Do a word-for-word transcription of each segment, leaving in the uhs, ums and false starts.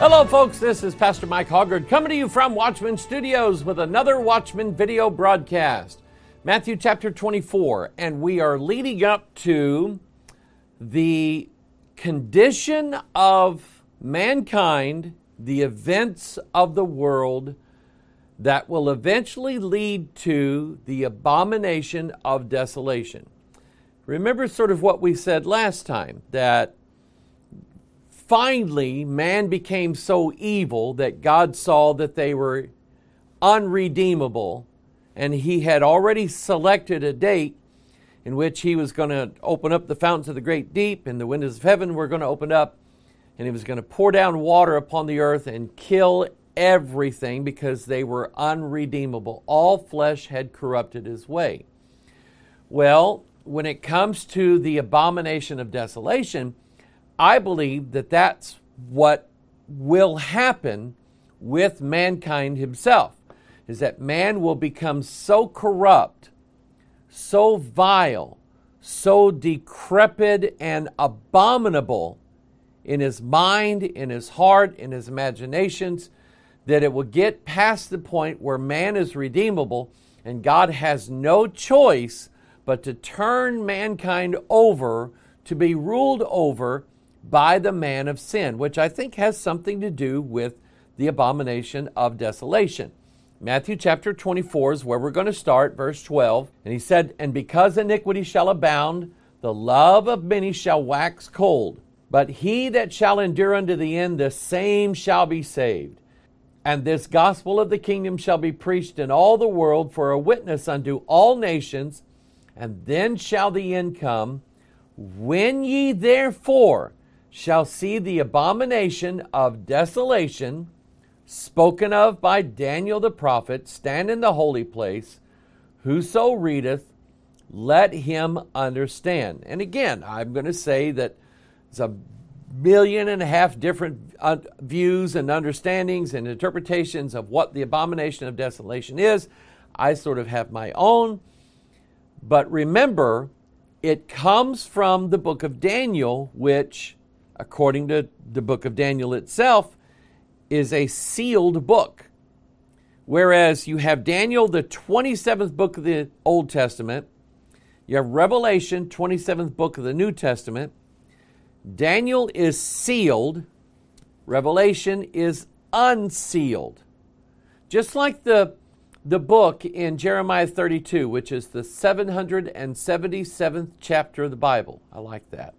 Hello, folks. This is Pastor Mike Hoggard coming to you from Watchman Studios with another Watchman video broadcast. Matthew chapter twenty-four, and we are leading up to the condition of mankind, the events of the world that will eventually lead to the abomination of desolation. Remember sort of what we said last time, that finally, man became so evil that God saw that they were unredeemable, and He had already selected a date in which He was going to open up the fountains of the great deep, and the windows of heaven were going to open up, and He was going to pour down water upon the earth and kill everything because they were unredeemable. All flesh had corrupted His way. Well, when it comes to the abomination of desolation, I believe that that's what will happen with mankind himself, is that man will become so corrupt, so vile, so decrepit and abominable in his mind, in his heart, in his imaginations, that it will get past the point where man is redeemable and God has no choice but to turn mankind over to be ruled over by the man of sin, which I think has something to do with the abomination of desolation. Matthew chapter twenty-four is where we're going to start, verse twelve. And He said, "And because iniquity shall abound, the love of many shall wax cold. But he that shall endure unto the end, the same shall be saved. And this gospel of the kingdom shall be preached in all the world for a witness unto all nations, and then shall the end come. When ye therefore shall see the abomination of desolation spoken of by Daniel the prophet stand in the holy place, whoso readeth, let him understand." And again, I'm going to say that it's a million and a half different uh, views and understandings and interpretations of what the abomination of desolation is. I sort of have my own. But remember, it comes from the book of Daniel, which, according to the book of Daniel itself, is a sealed book. Whereas you have Daniel, the twenty-seventh book of the Old Testament. You have Revelation, twenty-seventh book of the New Testament. Daniel is sealed. Revelation is unsealed. Just like the, the book in Jeremiah thirty-two, which is the seven hundred seventy-seventh chapter of the Bible. I like that.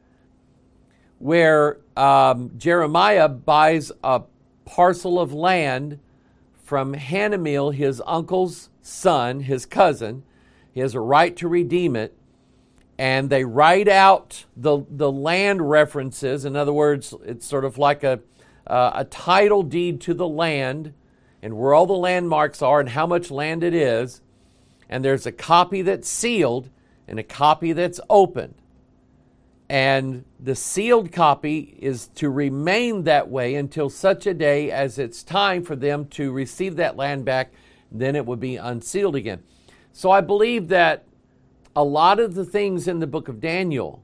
Where um, Jeremiah buys a parcel of land from Hanamel, his uncle's son, his cousin. He has a right to redeem it. And they write out the, the land references. In other words, it's sort of like a, uh, a title deed to the land and where all the landmarks are and how much land it is. And there's a copy that's sealed and a copy that's opened. And the sealed copy is to remain that way until such a day as it's time for them to receive that land back. Then it would be unsealed again. So I believe that a lot of the things in the book of Daniel,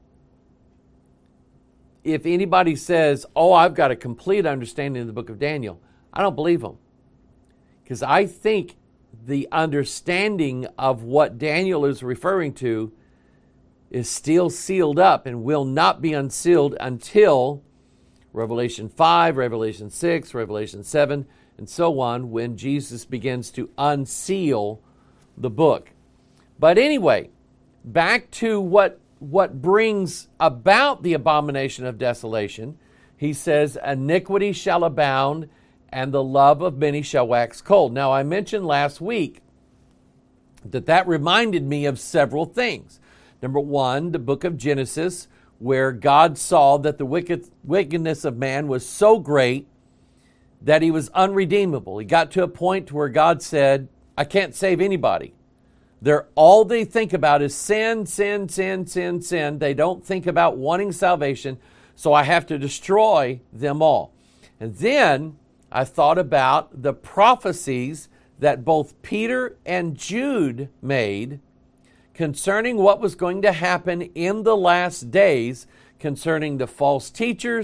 if anybody says, "Oh, I've got a complete understanding of the book of Daniel," I don't believe them. Because I think the understanding of what Daniel is referring to is still sealed up and will not be unsealed until Revelation five, Revelation six, Revelation seven, and so on, when Jesus begins to unseal the book. But anyway, back to what, what brings about the abomination of desolation. He says, "Iniquity shall abound, and the love of many shall wax cold." Now, I mentioned last week that that reminded me of several things. Number one, the book of Genesis, where God saw that the wicked, wickedness of man was so great that he was unredeemable. He got to a point where God said, "I can't save anybody. They're, all they think about is sin, sin, sin, sin, sin. They don't think about wanting salvation, so I have to destroy them all." And then I thought about the prophecies that both Peter and Jude made concerning what was going to happen in the last days, concerning the false teachers,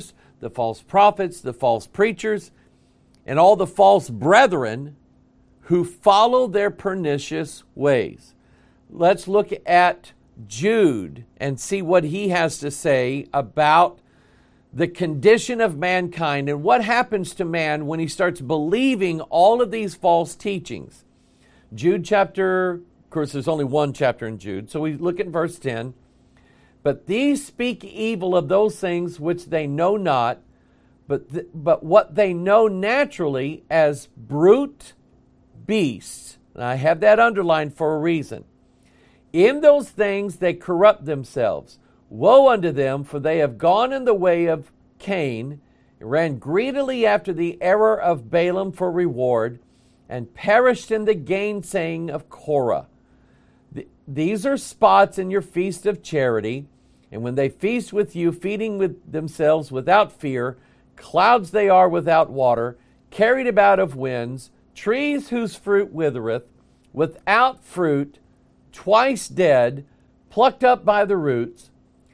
the false prophets, the false preachers, and all the false brethren who follow their pernicious ways. Let's look at Jude and see what he has to say about the condition of mankind and what happens to man when he starts believing all of these false teachings. Jude chapter, of course there's only one chapter in Jude, so we look at verse ten. But these speak evil of those things which they know not, but, th- but what they know naturally as brute beasts. And I have that underlined for a reason. In those things they corrupt themselves. Woe unto them, for they have gone in the way of Cain, and ran greedily after the error of Balaam for reward, and perished in the gainsaying of Korah. Th- these are spots in your feast of charity, and when they feast with you, feeding with themselves without fear, clouds they are without water, carried about of winds, trees whose fruit withereth, without fruit, twice dead, plucked up by the roots,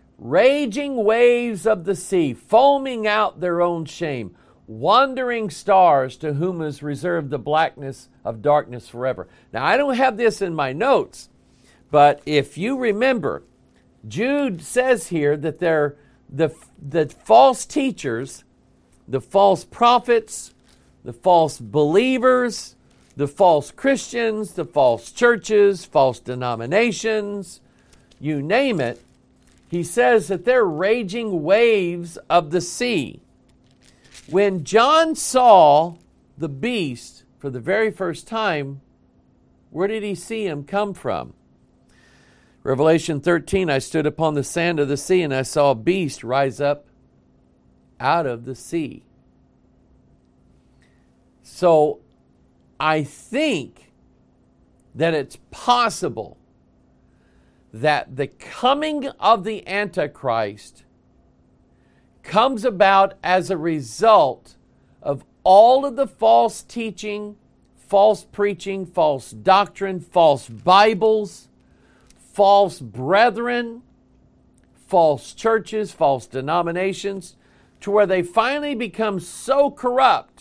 raging waves of the sea, foaming out their own shame, wandering stars to whom is reserved the blackness of darkness forever. Now, I don't have this in my notes, but if you remember, Jude says here that they're the, the false teachers, the false prophets, the false believers, the false Christians, the false churches, false denominations, you name it. He says that they're raging waves of the sea. When John saw the beast for the very first time, where did he see him come from? Revelation thirteen, I stood upon the sand of the sea, and I saw a beast rise up out of the sea. So I think that it's possible that the coming of the Antichrist comes about as a result of all of the false teaching, false preaching, false doctrine, false Bibles, false brethren, false churches, false denominations, to where they finally become so corrupt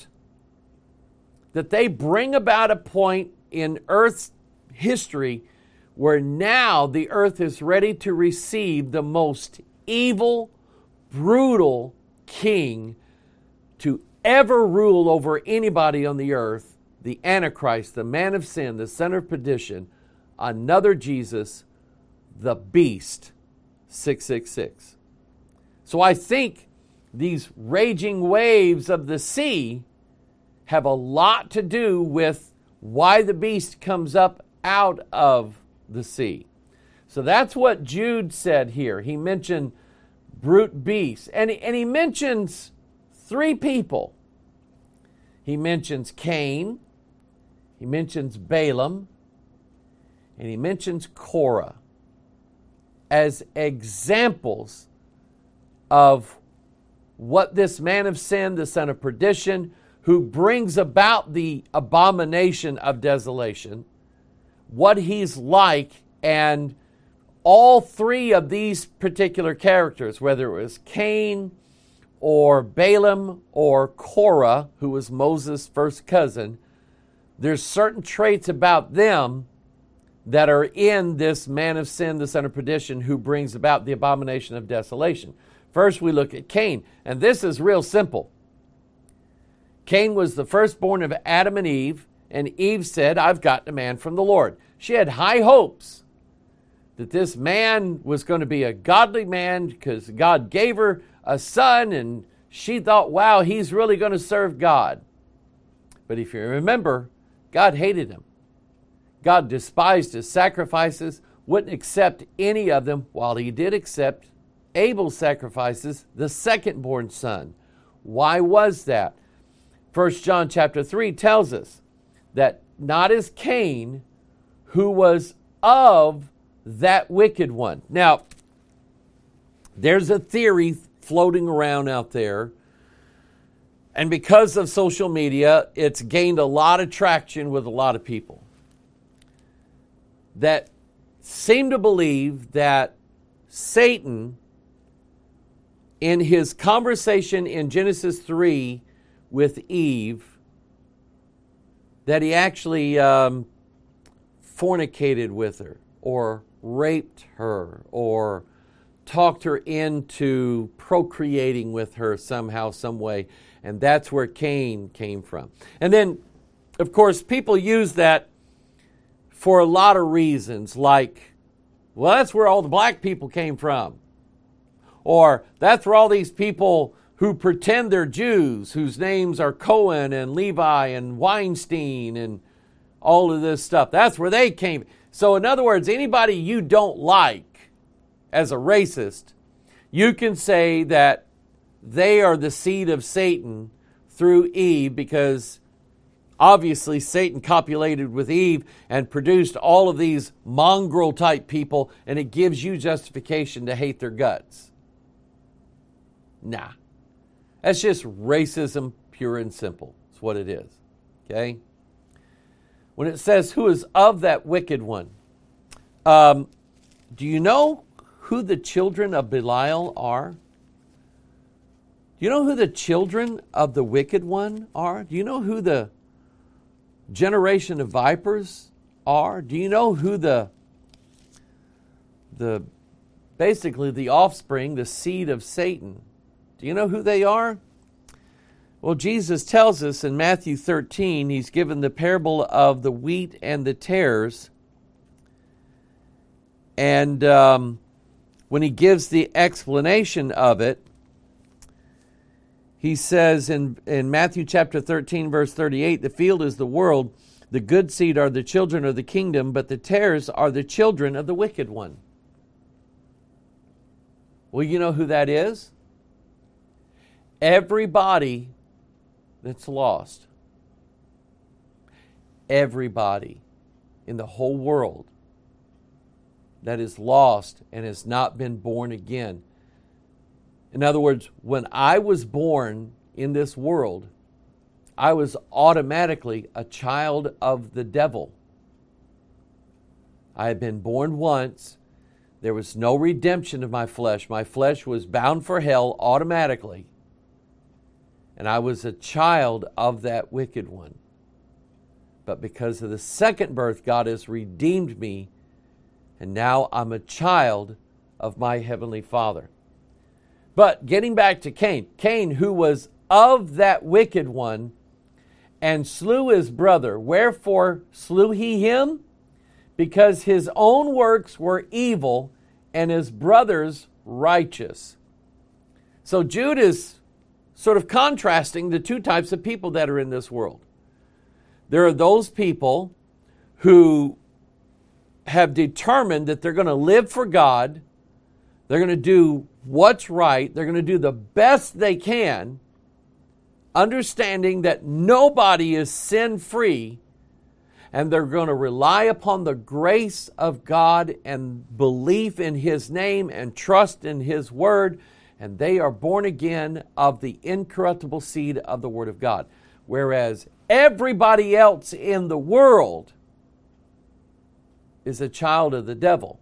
that they bring about a point in Earth's history where now the earth is ready to receive the most evil, brutal king to ever rule over anybody on the earth, the Antichrist, the man of sin, the son of perdition, another Jesus, the beast, six six six. So I think these raging waves of the sea have a lot to do with why the beast comes up out of the sea. So that's what Jude said here. He mentioned brute beasts. And he, and he mentions three people. He mentions Cain, he mentions Balaam, and he mentions Korah as examples of what this man of sin, the son of perdition, who brings about the abomination of desolation, what he's like. And all three of these particular characters, whether it was Cain or Balaam or Korah, who was Moses' first cousin, there's certain traits about them that are in this man of sin, the son of perdition, who brings about the abomination of desolation. First, we look at Cain, and this is real simple. Cain was the firstborn of Adam and Eve, and Eve said, I've gotten a man from the Lord. She had high hopes that this man was going to be a godly man because God gave her a son, and she thought, wow, he's really going to serve God. But if you remember, God hated him. God despised his sacrifices, wouldn't accept any of them, while he did accept Abel's sacrifices, the second-born son. Why was that? First John chapter three tells us that not as Cain, who was of that wicked one. Now, there's a theory floating around out there, and because of social media, it's gained a lot of traction with a lot of people that seem to believe that Satan in his conversation in Genesis three with Eve, that he actually um, fornicated with her, or raped her, or talked her into procreating with her somehow, some way. And that's where Cain came from. And then, of course, people use that for a lot of reasons, like, well, that's where all the black people came from. Or that's where all these people who pretend they're Jews, whose names are Cohen and Levi and Weinstein and all of this stuff, that's where they came. So in other words, anybody you don't like as a racist, you can say that they are the seed of Satan through Eve, because obviously Satan copulated with Eve and produced all of these mongrel type people, and it gives you justification to hate their guts. Nah. That's just racism, pure and simple. That's what it is. Okay? When it says, who is of that wicked one? Um, do you know who the children of Belial are? Do you know who the children of the wicked one are? Do you know who the generation of vipers are? Do you know who the, the basically the offspring, the seed of Satan? Do you know who they are? Well, Jesus tells us in Matthew thirteen, he's given the parable of the wheat and the tares. And um, when he gives the explanation of it, he says in, in Matthew chapter thirteen, verse thirty-eight, the field is the world, the good seed are the children of the kingdom, but the tares are the children of the wicked one. Well, you know who that is? Everybody that's lost. Everybody in the whole world that is lost and has not been born again. In other words, when I was born in this world, I was automatically a child of the devil. I had been born once. There was no redemption of my flesh. My flesh was bound for hell automatically. And I was a child of that wicked one. But because of the second birth, God has redeemed me. And now I'm a child of my Heavenly Father. But getting back to Cain, Cain, who was of that wicked one, and slew his brother. Wherefore slew he him? Because his own works were evil, and his brother's righteous. So Jude is sort of contrasting the two types of people that are in this world. There are those people who have determined that they're going to live for God, they're going to do what's right, they're going to do the best they can, understanding that nobody is sin-free, and they're going to rely upon the grace of God and belief in His name and trust in His Word, and they are born again of the incorruptible seed of the Word of God. Whereas everybody else in the world is a child of the devil.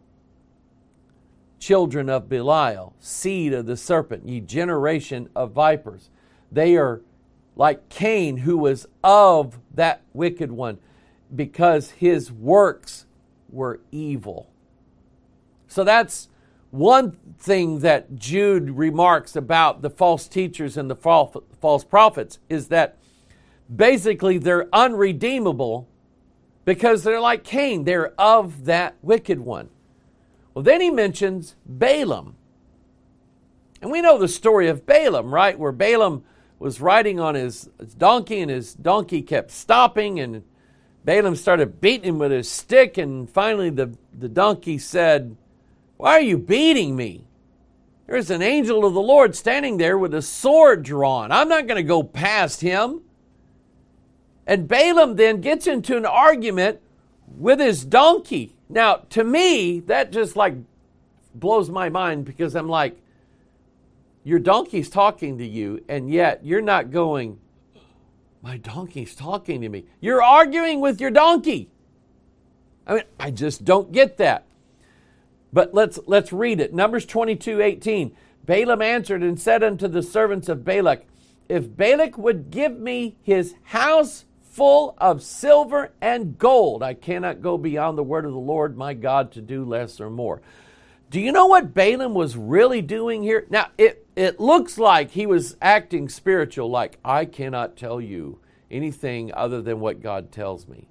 Children of Belial, seed of the serpent, ye generation of vipers. They are like Cain, who was of that wicked one, because his works were evil. So that's one thing that Jude remarks about the false teachers and the false prophets, is that basically they're unredeemable because they're like Cain. They're of that wicked one. Well, then he mentions Balaam. And we know the story of Balaam, right? Where Balaam was riding on his donkey, and his donkey kept stopping, and Balaam started beating him with his stick, and finally the, the donkey said, "Why are you beating me? There's an angel of the Lord standing there with a sword drawn. I'm not going to go past him." And Balaam then gets into an argument with his donkey. Now, to me, that just like blows my mind, because I'm like, your donkey's talking to you, and yet you're not going, my donkey's talking to me. You're arguing with your donkey. I mean, I just don't get that. But let's let's read it. Numbers twenty-two eighteen. Balaam answered and said unto the servants of Balak, if Balak would give me his house full of silver and gold, I cannot go beyond the word of the Lord my God to do less or more. Do you know what Balaam was really doing here? Now, it, it looks like he was acting spiritual, like, I cannot tell you anything other than what God tells me.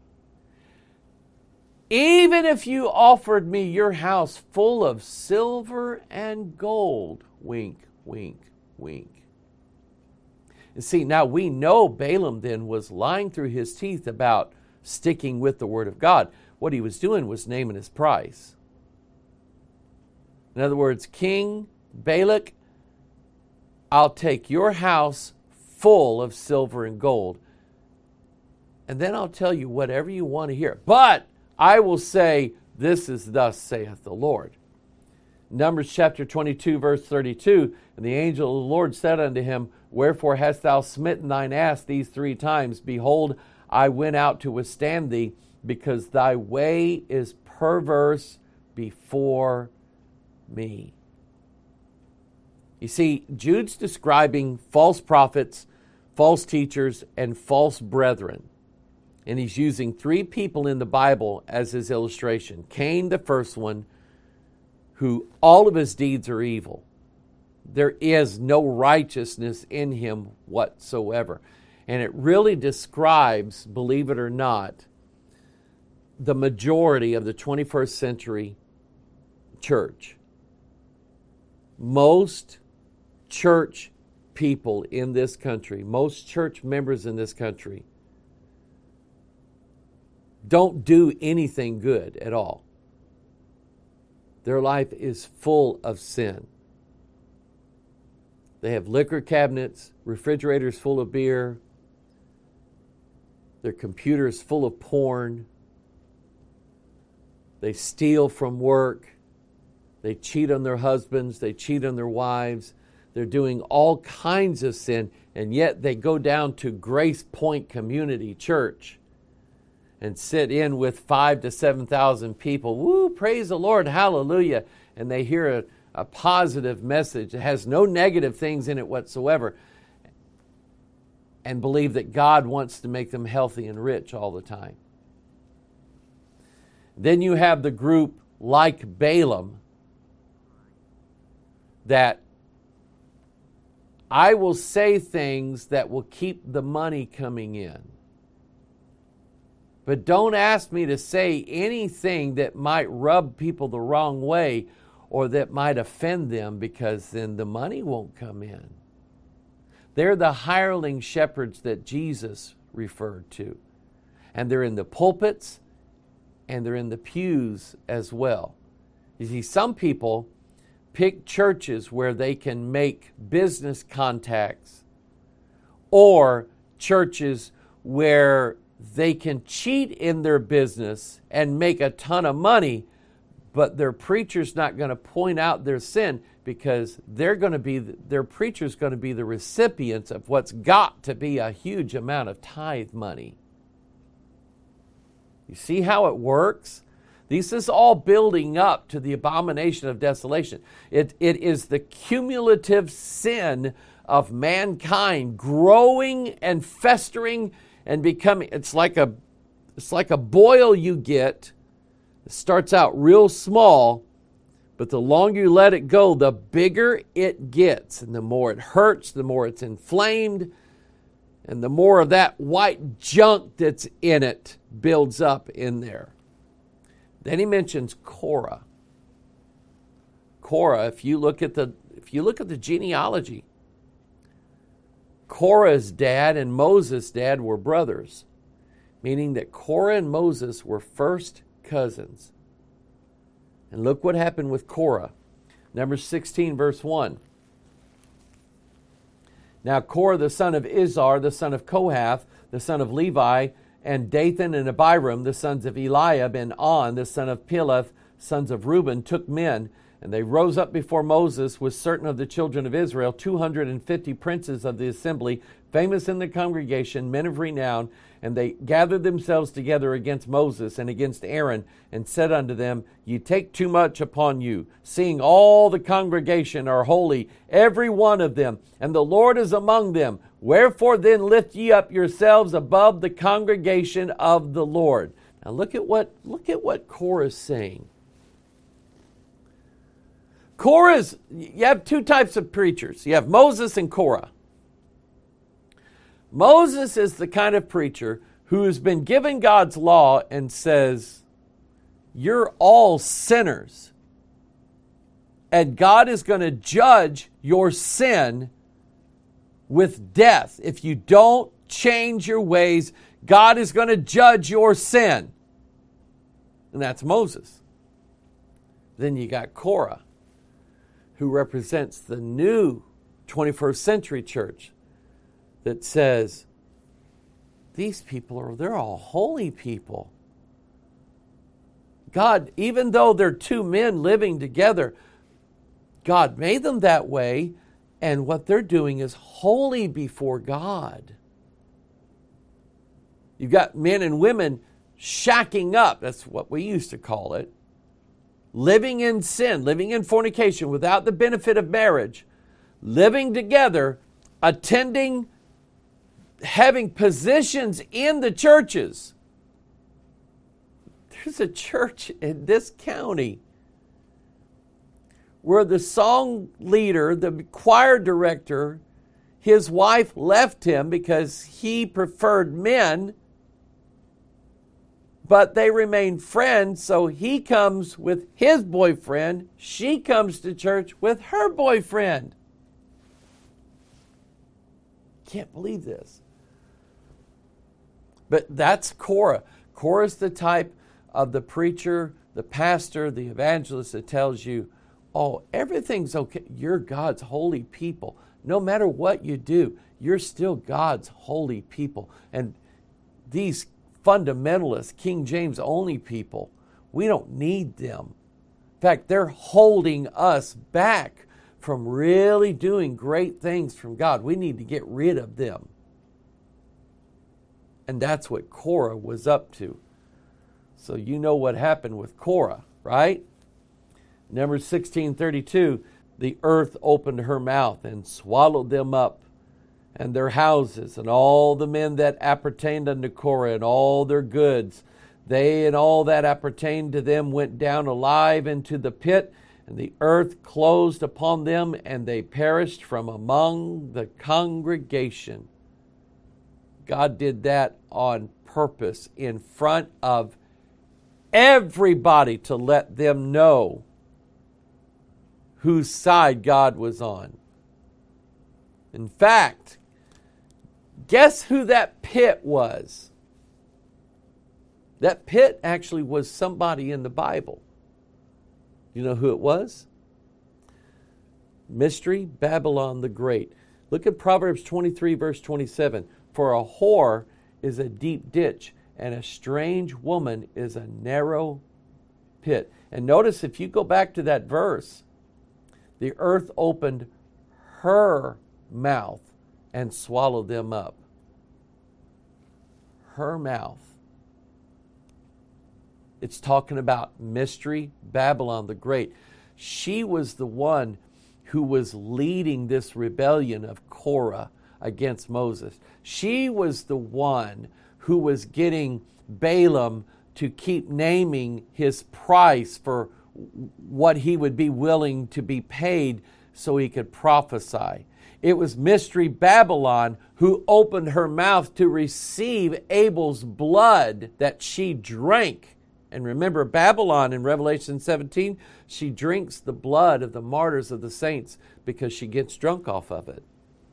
Even if you offered me your house full of silver and gold, wink, wink, wink. And see, now we know Balaam then was lying through his teeth about sticking with the word of God. What he was doing was naming his price. In other words, King Balak, I'll take your house full of silver and gold, and then I'll tell you whatever you want to hear. But I will say, this is thus saith the Lord. Numbers chapter twenty-two, verse thirty-two, and the angel of the Lord said unto him, wherefore hast thou smitten thine ass these three times? Behold, I went out to withstand thee, because thy way is perverse before me. You see, Jude's describing false prophets, false teachers, and false brethren. And he's using three people in the Bible as his illustration. Cain, the first one, who all of his deeds are evil. There is no righteousness in him whatsoever. And it really describes, believe it or not, the majority of the twenty-first century church. Most church people in this country, most church members in this country, don't do anything good at all. Their life is full of sin. They have liquor cabinets, refrigerators full of beer, their computers full of porn. They steal from work. They cheat on their husbands. They cheat on their wives. They're doing all kinds of sin, and yet they go down to Grace Point Community Church and sit in with five to seven thousand people. Woo, praise the Lord, hallelujah. And they hear a, a positive message that has no negative things in it whatsoever, and believe that God wants to make them healthy and rich all the time. Then you have the group like Balaam that I will say things that will keep the money coming in. But don't ask me to say anything that might rub people the wrong way or that might offend them, because then the money won't come in. They're the hireling shepherds that Jesus referred to. And they're in the pulpits and they're in the pews as well. You see, some people pick churches where they can make business contacts, or churches where they can cheat in their business and make a ton of money, but their preacher's not going to point out their sin, because they're going to be their preacher's going to be the recipients of what's got to be a huge amount of tithe money. You see how it works? This is all building up to the abomination of desolation. It, it is the cumulative sin of mankind growing and festering and becoming. It's like a, it's like a boil you get. It starts out real small, but the longer you let it go, the bigger it gets. And the more it hurts, the more it's inflamed, and the more of that white junk that's in it builds up in there. Then he mentions Korah. Korah, if you look at the if you look at the genealogy, Korah's dad and Moses' dad were brothers, meaning that Korah and Moses were first cousins. And look what happened with Korah. Numbers sixteen, verse one. Now Korah, the son of Izhar, the son of Kohath, the son of Levi, and Dathan and Abiram, the sons of Eliab, and On, the son of Peleth, sons of Reuben, took men, and they rose up before Moses with certain of the children of Israel, two hundred fifty princes of the assembly, famous in the congregation, men of renown, and they gathered themselves together against Moses and against Aaron, and said unto them, Ye take too much upon you, seeing all the congregation are holy, every one of them, and the Lord is among them. Wherefore then lift ye up yourselves above the congregation of the Lord. Now look at what look at what Korah is saying. Korah's, you have two types of preachers. You have Moses and Korah. Moses is the kind of preacher who has been given God's law and says, you're all sinners. And God is going to judge your sin with death. If you don't change your ways, God is going to judge your sin. And that's Moses. Then you got Korah, who represents the new twenty-first century church that says, these people are, they're all holy people. God, even though they're two men living together, God made them that way, and what they're doing is holy before God. You've got men and women shacking up, that's what we used to call it, living in sin, living in fornication without the benefit of marriage, living together, attending, having positions in the churches. There's a church in this county where the song leader, the choir director, his wife left him because he preferred men, but they remain friends, so he comes with his boyfriend. She comes to church with her boyfriend. Can't believe this. But that's Korah. Korah's the type of the preacher, the pastor, the evangelist that tells you, oh, everything's okay. You're God's holy people. No matter what you do, you're still God's holy people. And these fundamentalist, King James only people, we don't need them. In fact, they're holding us back from really doing great things from God. We need to get rid of them. And that's what Korah was up to. So you know what happened with Korah, right? Numbers sixteen thirty-two, the earth opened her mouth and swallowed them up, and their houses, and all the men that appertained unto Korah, and all their goods. They and all that appertained to them went down alive into the pit, and the earth closed upon them, and they perished from among the congregation. God did that on purpose in front of everybody to let them know whose side God was on. In fact, guess who that pit was? That pit actually was somebody in the Bible. You know who it was? Mystery Babylon the Great. Look at Proverbs twenty-three, verse twenty-seven. For a whore is a deep ditch, and a strange woman is a narrow pit. And notice if you go back to that verse, the earth opened her mouth and swallowed them up. Her mouth. It's talking about Mystery Babylon the Great. She was the one who was leading this rebellion of Korah against Moses. She was the one who was getting Balaam to keep naming his price for what he would be willing to be paid so he could prophesy. It was Mystery Babylon who opened her mouth to receive Abel's blood that she drank. And remember, Babylon in Revelation seventeen, she drinks the blood of the martyrs of the saints because she gets drunk off of it.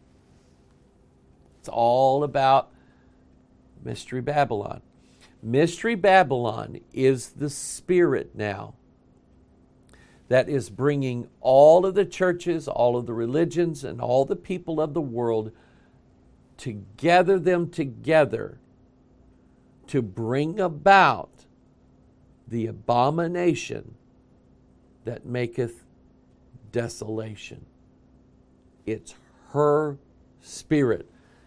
It's all about Mystery Babylon. Mystery Babylon is the spirit now that is bringing all of the churches, all of the religions, and all the people of the world to gather them together to bring about the abomination that maketh desolation. It's her spirit.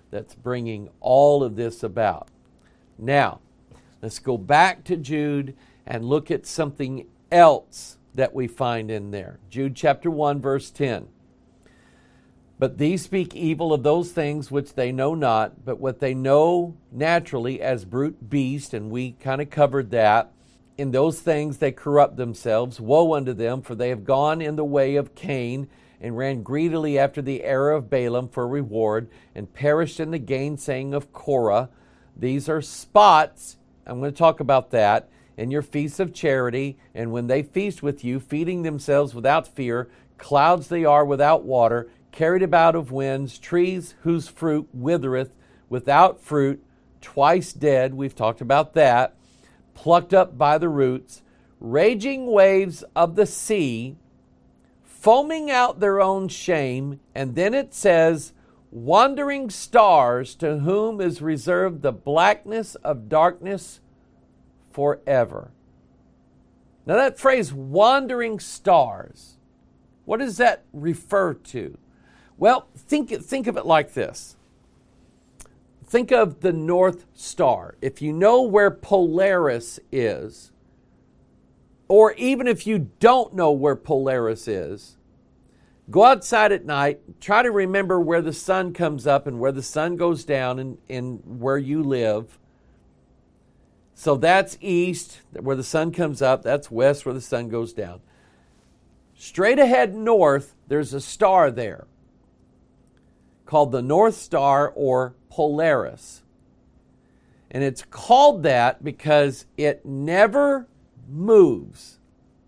that's bringing all of this about. Now, let's go back to Jude and look at something else that we find in there. Jude chapter one, verse ten. But these speak evil of those things which they know not, but what they know naturally as brute beast, and we kind of covered that. In those things they corrupt themselves. Woe unto them, for they have gone in the way of Cain, and ran greedily after the error of Balaam for reward, and perished in the gainsaying of Korah. These are spots, I'm going to talk about that, in your feasts of charity, and when they feast with you, feeding themselves without fear, clouds they are without water, carried about of winds, trees whose fruit withereth, without fruit, twice dead, we've talked about that, plucked up by the roots, raging waves of the sea, foaming out their own shame. And then it says, wandering stars, to whom is reserved the blackness of darkness forever. Now that phrase, wandering stars, what does that refer to? Well, think, think of it like this. Think of the North Star. If you know where Polaris is, or even if you don't know where Polaris is, go outside at night, try to remember where the sun comes up and where the sun goes down in, in where you live. So that's east, where the sun comes up. That's west, where the sun goes down. Straight ahead north, there's a star there called the North Star or Polaris. And it's called that because it never moves.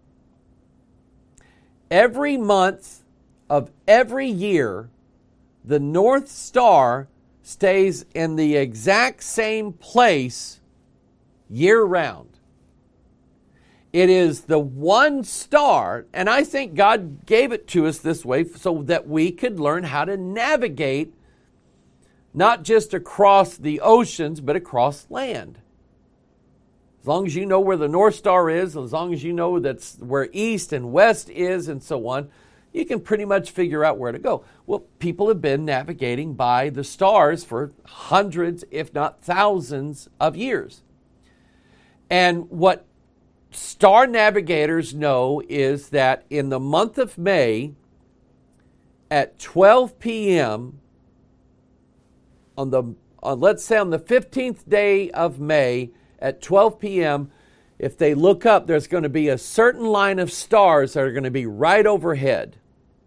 Every month of every year, the North Star stays in the exact same place year round. It is the one star, and I think God gave it to us this way so that we could learn how to navigate not just across the oceans, but across land. As long as you know where the North Star is, as long as you know that's where east and west is and so on, you can pretty much figure out where to go. Well, people have been navigating by the stars for hundreds, if not thousands of years. And what star navigators know is that in the month of May at twelve p.m. on the on, let's say on the fifteenth day of May at twelve p.m., if they look up, there's going to be a certain line of stars that are going to be right overhead.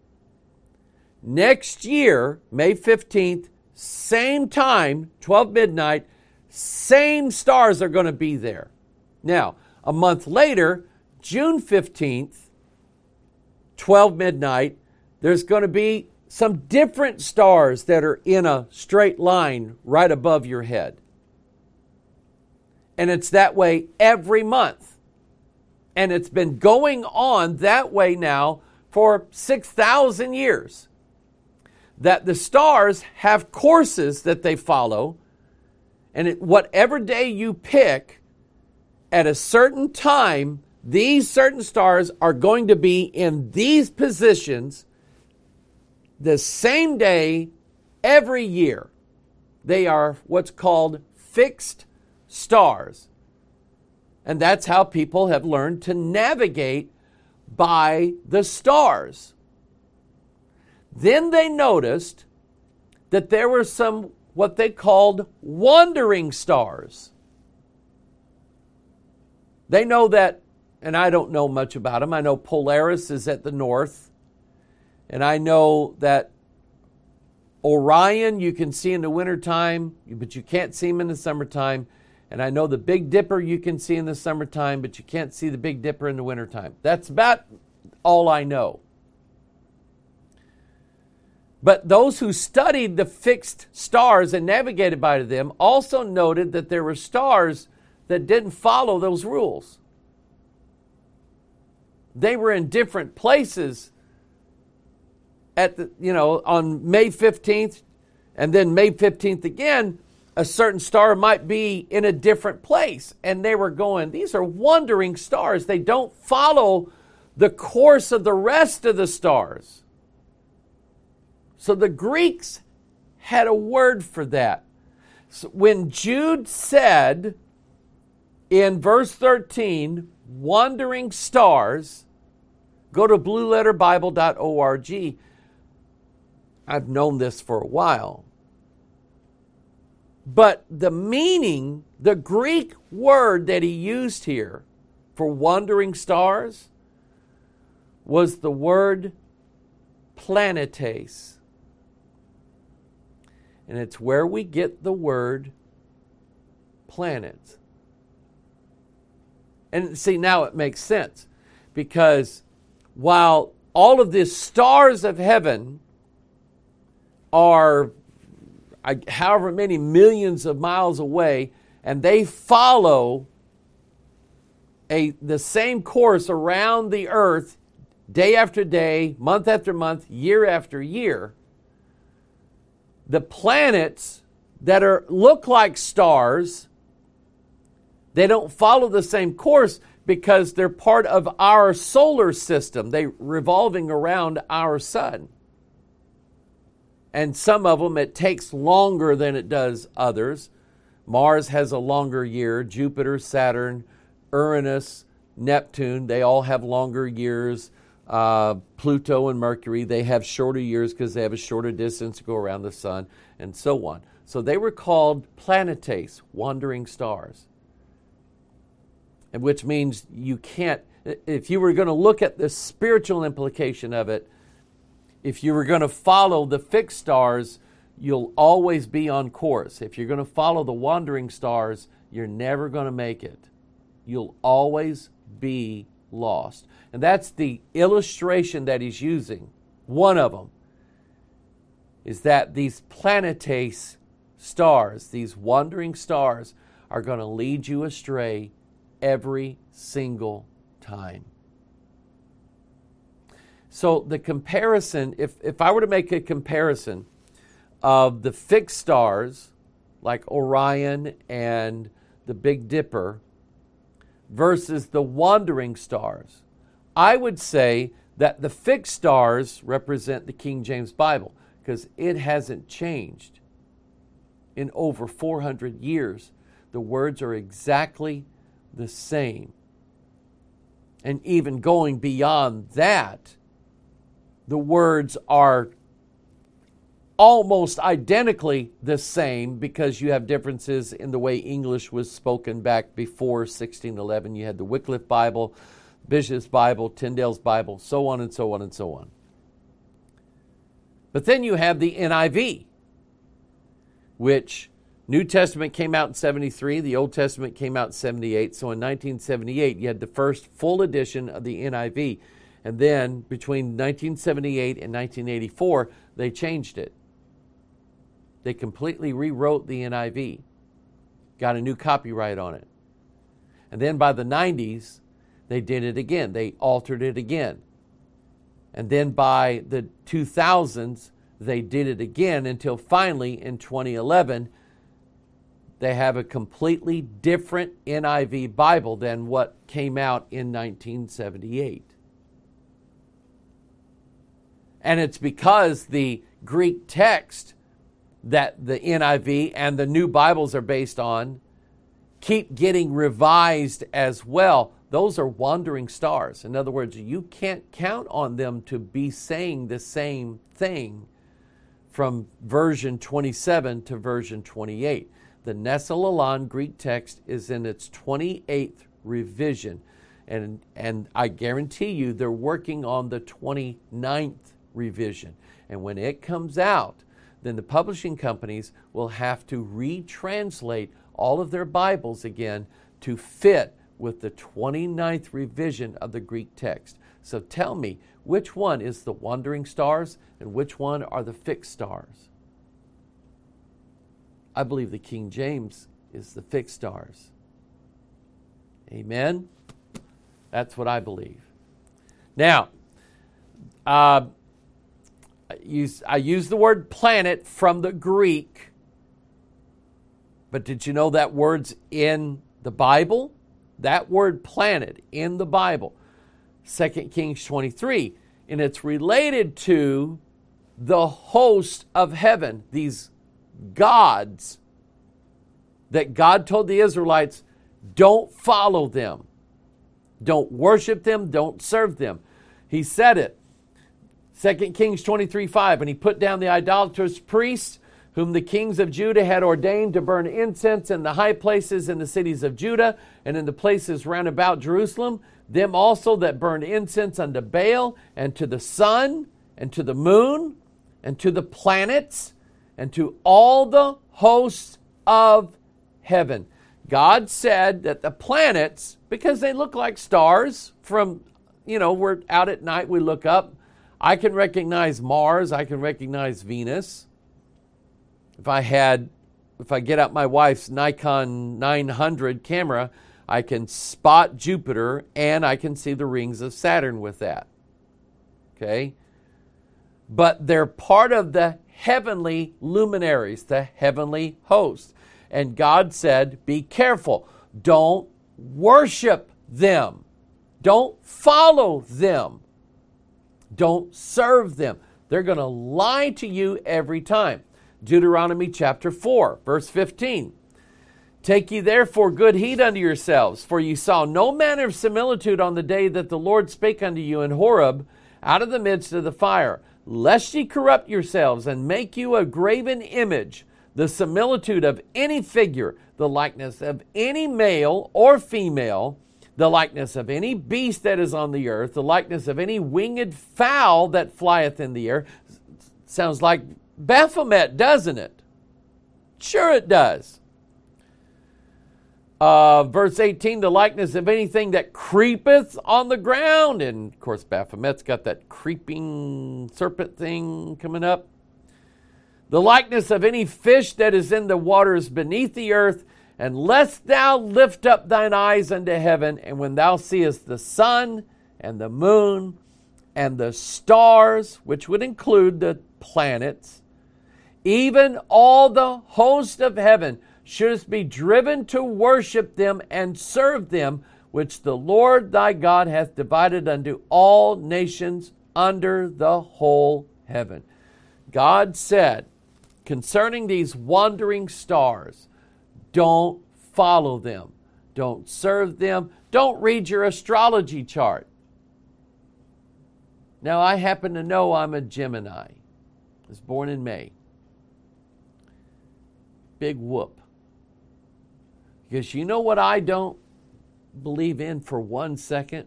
Next year, May fifteenth, same time, twelve midnight, same stars are going to be there. Now, a month later, June fifteenth, twelve midnight, there's going to be some different stars that are in a straight line right above your head. And it's that way every month. And it's been going on that way now for six thousand years. That the stars have courses that they follow, and it, whatever day you pick, at a certain time, these certain stars are going to be in these positions the same day every year. They are what's called fixed stars. And that's how people have learned to navigate by the stars. Then they noticed that there were some what they called wandering stars. They know that, and I don't know much about them. I know Polaris is at the north, and I know that Orion you can see in the wintertime, but you can't see him in the summertime. And I know the Big Dipper you can see in the summertime, but you can't see the Big Dipper in the wintertime. That's about all I know. But those who studied the fixed stars and navigated by them also noted that there were stars that didn't follow those rules. They were in different places at the, you know, on May fifteenth, and then May fifteenth again, a certain star might be in a different place. And they were going, these are wandering stars. They don't follow the course of the rest of the stars. So the Greeks had a word for that. So when Jude said in verse thirteen, wandering stars, go to blue letter bible dot org. I've known this for a while. But the meaning, the Greek word that he used here for wandering stars was the word planetes. And it's where we get the word planet. And see, now it makes sense. Because while all of the stars of heaven are however many millions of miles away, and they follow a the same course around the earth day after day, month after month, year after year, the planets that are look like stars, they don't follow the same course because they're part of our solar system. They're revolving around our sun. And some of them, it takes longer than it does others. Mars has a longer year. Jupiter, Saturn, Uranus, Neptune, they all have longer years. Uh, Pluto and Mercury, they have shorter years because they have a shorter distance to go around the sun, and so on. So they were called planetes, wandering stars. And which means you can't, if you were going to look at the spiritual implication of it, if you were going to follow the fixed stars, you'll always be on course. If you're going to follow the wandering stars, you're never going to make it. You'll always be lost. And that's the illustration that he's using. One of them is that these planetes stars, these wandering stars, are going to lead you astray every single time. So the comparison, if, if I were to make a comparison of the fixed stars, like Orion and the Big Dipper, versus the wandering stars, I would say that the fixed stars represent the King James Bible because it hasn't changed in over four hundred years. The words are exactly the same. And even going beyond that, the words are almost identically the same because you have differences in the way English was spoken back before sixteen eleven. You had the Wycliffe Bible, Bishop's Bible, Tyndale's Bible, so on and so on and so on. But then you have the N I V, which New Testament came out in seventy-three, the Old Testament came out in seventy-eight. So in nineteen seventy-eight, you had the first full edition of the N I V. And then between nineteen seventy-eight and nineteen eighty-four, they changed it. They completely rewrote the N I V, got a new copyright on it. And then by the nineties, they did it again. They altered it again. And then by the two thousands, they did it again until finally in twenty eleven, they have a completely different N I V Bible than what came out in nineteen seventy-eight. And it's because the Greek text that the N I V and the new Bibles are based on keep getting revised as well. Those are wandering stars. In other words, you can't count on them to be saying the same thing from version twenty-seven to version twenty-eight. The Nestle-Aland Greek text is in its twenty-eighth revision. And, and I guarantee you they're working on the twenty-ninth revision. And when it comes out, then the publishing companies will have to retranslate all of their Bibles again to fit with the twenty-ninth revision of the Greek text. So tell me, which one is the wandering stars and which one are the fixed stars? I believe the King James is the fixed stars. Amen? That's what I believe. Now, uh, I use, I use the word planet from the Greek, but did you know that word's in the Bible? That word planet in the Bible, Second Kings twenty-three, and it's related to the host of heaven, these gods that God told the Israelites, don't follow them. Don't worship them. Don't serve them. He said it. Second Kings twenty-three five, and he put down the idolatrous priests whom the kings of Judah had ordained to burn incense in the high places in the cities of Judah and in the places round about Jerusalem, them also that burned incense unto Baal and to the sun and to the moon and to the planets and to all the hosts of heaven. God said that the planets, because they look like stars from, you know, we're out at night, we look up. I can recognize Mars, I can recognize Venus. If I had, if I get out my wife's Nikon nine hundred camera, I can spot Jupiter and I can see the rings of Saturn with that. Okay? But they're part of the heavenly luminaries, the heavenly host. And God said, be careful. Don't worship them. Don't follow them. Don't serve them. They're going to lie to you every time. Deuteronomy chapter four, verse fifteen. Take ye therefore good heed unto yourselves, for ye saw no manner of similitude on the day that the Lord spake unto you in Horeb out of the midst of the fire, lest ye corrupt yourselves and make you a graven image, the similitude of any figure, the likeness of any male or female, the likeness of any beast that is on the earth, the likeness of any winged fowl that flieth in the air. Sounds like Baphomet, doesn't it? Sure it does. Uh, verse eighteen, the likeness of anything that creepeth on the ground. And, of course, Baphomet's got that creeping serpent thing coming up. The likeness of any fish that is in the waters beneath the earth. And lest thou lift up thine eyes unto heaven, and when thou seest the sun and the moon and the stars, which would include the planets, even all the host of heaven, shouldst be driven to worship them and serve them, which the Lord thy God hath divided unto all nations under the whole heaven. God said concerning these wandering stars, don't follow them. Don't serve them. Don't read your astrology chart. Now, I happen to know I'm a Gemini. I was born in May. Big whoop. Because you know what I don't believe in for one second?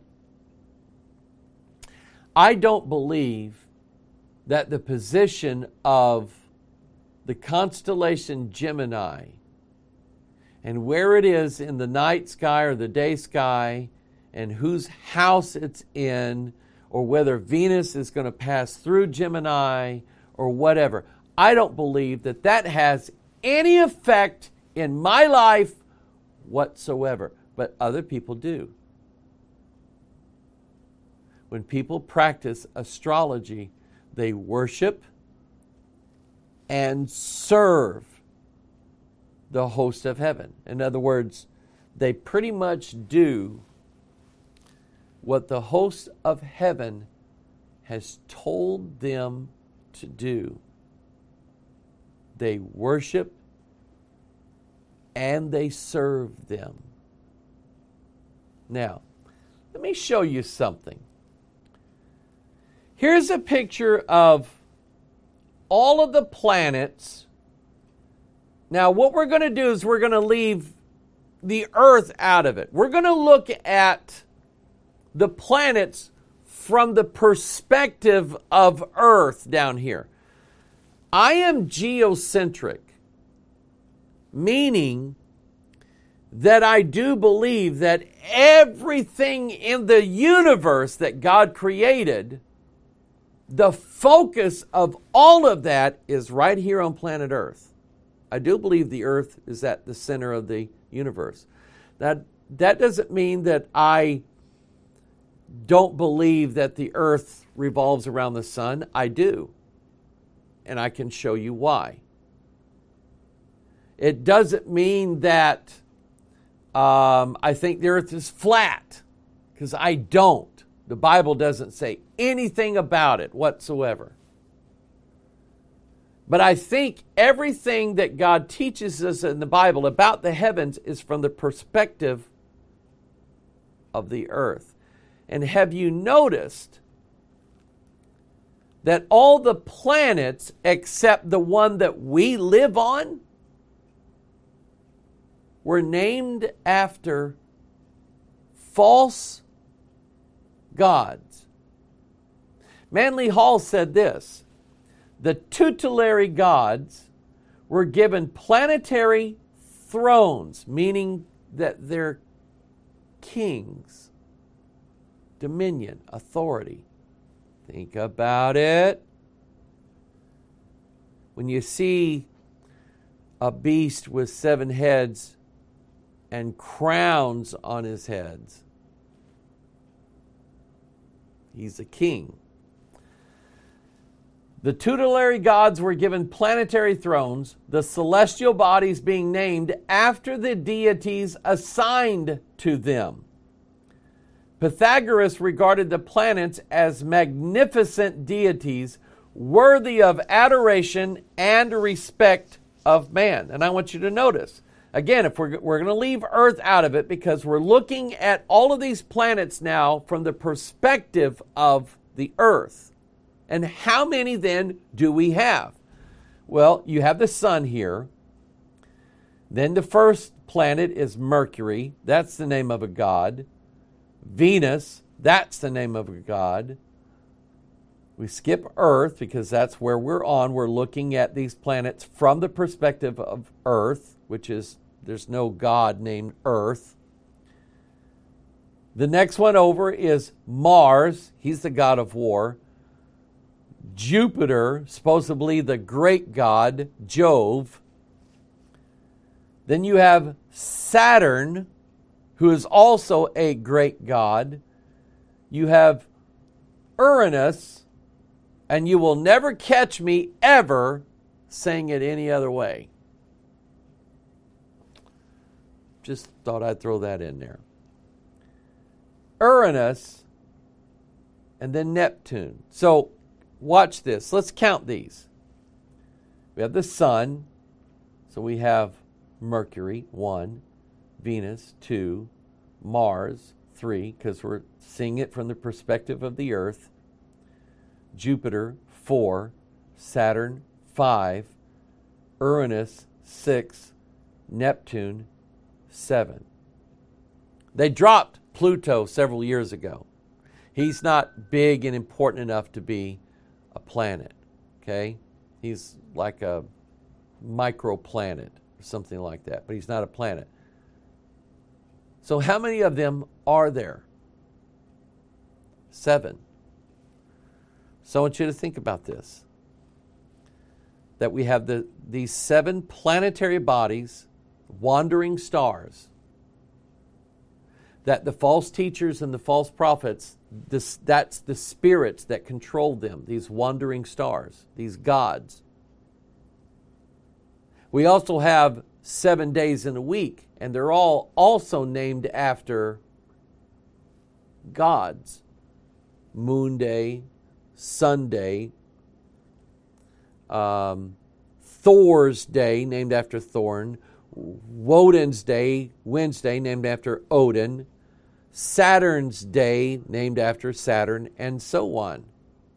I don't believe that the position of the constellation Gemini and where it is in the night sky or the day sky and whose house it's in or whether Venus is going to pass through Gemini or whatever, I don't believe that that has any effect in my life whatsoever, but other people do. When people practice astrology, they worship and serve the host of heaven. In other words, they pretty much do what the host of heaven has told them to do. They worship and they serve them. Now, let me show you something. Here's a picture of all of the planets. Now, what we're going to do is we're going to leave the Earth out of it. We're going to look at the planets from the perspective of Earth down here. I am geocentric, meaning that I do believe that everything in the universe that God created, the focus of all of that is right here on planet Earth. I do believe the Earth is at the center of the universe. That, that doesn't mean that I don't believe that the Earth revolves around the sun. I do. And I can show you why. It doesn't mean that um, I think the Earth is flat, because I don't. The Bible doesn't say anything about it whatsoever. But I think everything that God teaches us in the Bible about the heavens is from the perspective of the earth. And have you noticed that all the planets except the one that we live on were named after false gods? Manly Hall said this: the tutelary gods were given planetary thrones, meaning that they're kings, dominion, authority. Think about it. When you see a beast with seven heads and crowns on his heads, he's a king. The tutelary gods were given planetary thrones, the celestial bodies being named after the deities assigned to them. Pythagoras regarded the planets as magnificent deities worthy of adoration and respect of man. And I want you to notice, again, if we're, we're going to leave Earth out of it, because we're looking at all of these planets now from the perspective of the Earth. And how many then do we have? Well, you have the sun here. Then the first planet is Mercury. That's the name of a god. Venus, that's the name of a god. We skip Earth because that's where we're on. We're looking at these planets from the perspective of Earth, which is, there's no god named Earth. The next one over is Mars. He's the god of war. Jupiter, supposedly the great god, Jove. Then you have Saturn, who is also a great god. You have Uranus, and you will never catch me ever saying it any other way. Just thought I'd throw that in there. Uranus, and then Neptune. So, watch this. Let's count these. We have the sun. So we have Mercury, one. Venus, two. Mars, three, because we're seeing it from the perspective of the Earth. Jupiter, four. Saturn, five. Uranus, six. Neptune, seven. They dropped Pluto several years ago. He's not big and important enough to be a planet, okay? He's like a microplanet or something like that, but he's not a planet. So how many of them are there? Seven. So I want you to think about this. That we have the these seven planetary bodies, wandering stars, that the false teachers and the false prophets, this, that's the spirits that control them, these wandering stars, these gods. We also have seven days in a week, and they're all also named after gods. Moon Day, Sunday, um, Thor's Day, named after Thorn, Woden's Day, Wednesday, named after Odin, Saturn's Day, named after Saturn, and so on.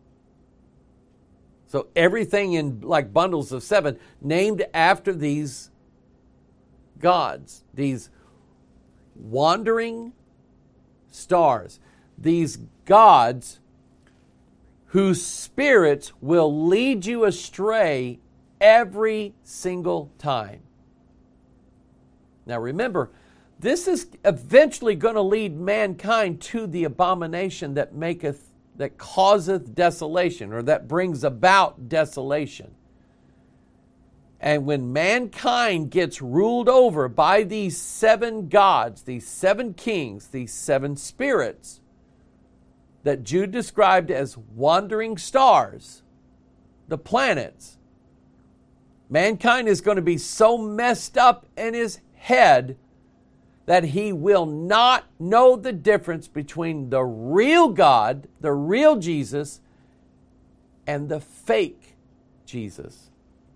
So everything in like bundles of seven, named after these gods, these wandering stars, these gods whose spirits will lead you astray every single time. Now remember, this is eventually going to lead mankind to the abomination that maketh, that causeth desolation, or that brings about desolation. And when mankind gets ruled over by these seven gods, these seven kings, these seven spirits that Jude described as wandering stars, the planets, mankind is going to be so messed up in his head that he will not know the difference between the real God, the real Jesus, and the fake Jesus.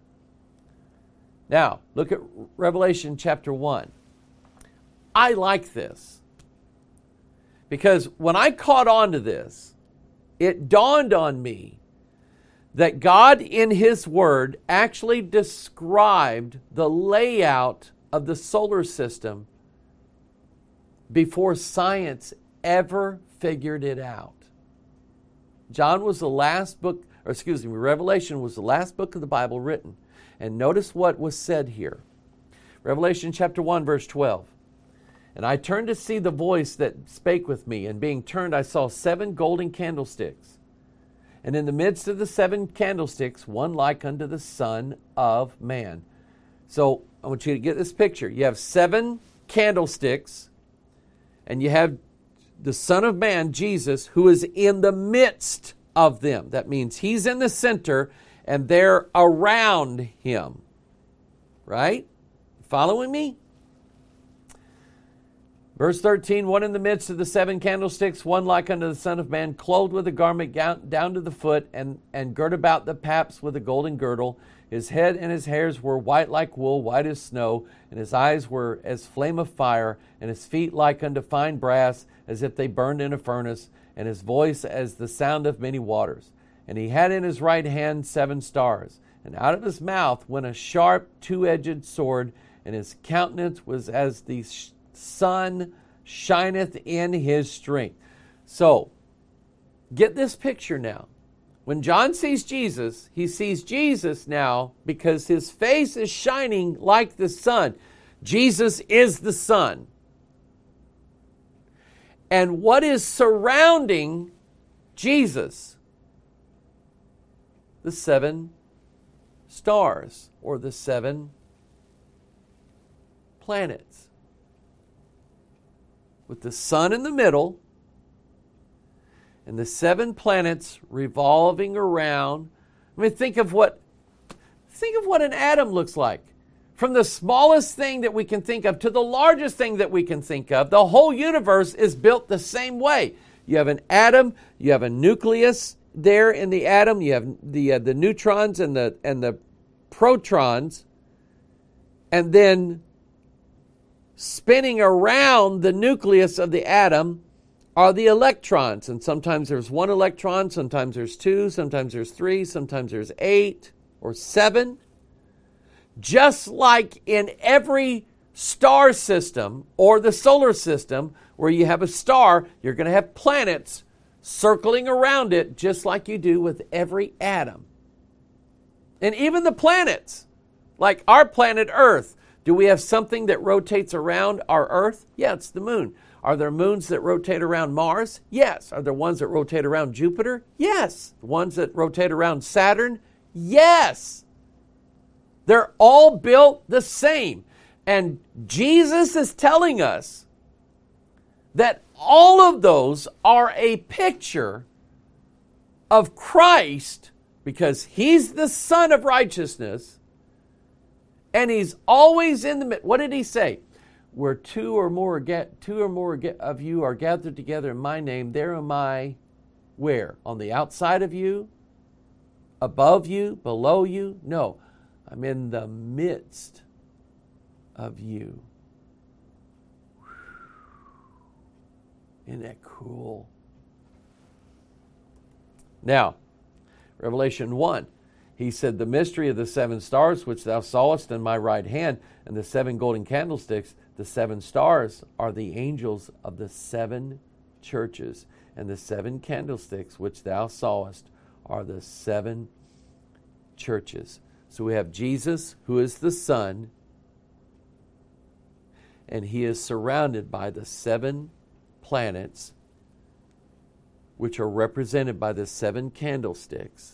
Now, look at Revelation chapter one. I like this because when I caught on to this, it dawned on me that God in His Word actually described the layout of the solar system before science ever figured it out. John was the last book, or excuse me, Revelation was the last book of the Bible written. And notice what was said here. Revelation chapter one, verse twelve. And I turned to see the voice that spake with me, and being turned I saw seven golden candlesticks. And in the midst of the seven candlesticks, one like unto the Son of Man. So I want you to get this picture. You have seven candlesticks, and you have the Son of Man, Jesus, who is in the midst of them. That means He's in the center, and they're around Him. Right? Following me? Verse thirteen, one in the midst of the seven candlesticks, one like unto the Son of Man, clothed with a garment down to the foot, and, and girt about the paps with a golden girdle. His head and his hairs were white like wool, white as snow, and his eyes were as flame of fire, and his feet like unto fine brass, as if they burned in a furnace, and his voice as the sound of many waters. And he had in his right hand seven stars, and out of his mouth went a sharp two-edged sword, and his countenance was as the sun shineth in his strength. So, get this picture now. When John sees Jesus, he sees Jesus now because his face is shining like the sun. Jesus is the sun. And what is surrounding Jesus? The seven stars, or the seven planets. With the sun in the middle, and the seven planets revolving around. I mean, think of what think of what an atom looks like. From the smallest thing that we can think of to the largest thing that we can think of, the whole universe is built the same way. You have an atom, you have a nucleus there in the atom, you have the uh, the neutrons and the and the protons, and then spinning around the nucleus of the atom are the electrons. And sometimes there's one electron, sometimes there's two, sometimes there's three, sometimes there's eight or seven. Just like in every star system or the solar system where you have a star, you're going to have planets circling around it just like you do with every atom. And even the planets, like our planet Earth, do we have something that rotates around our Earth? Yeah, it's the moon. Are there moons that rotate around Mars? Yes. Are there ones that rotate around Jupiter? Yes. Ones that rotate around Saturn? Yes. They're all built the same. And Jesus is telling us that all of those are a picture of Christ because He's the Son of righteousness. And He's always in the midst. What did He say? Where two or more get two or more of you are gathered together in my name, there am I. Where? On the outside of you? Above you? Below you? No. I'm in the midst of you. Isn't that cool? Now, Revelation one. He said, the mystery of the seven stars which thou sawest in my right hand, and the seven golden candlesticks, the seven stars are the angels of the seven churches, and the seven candlesticks which thou sawest are the seven churches. So we have Jesus, who is the Son, and He is surrounded by the seven planets, which are represented by the seven candlesticks.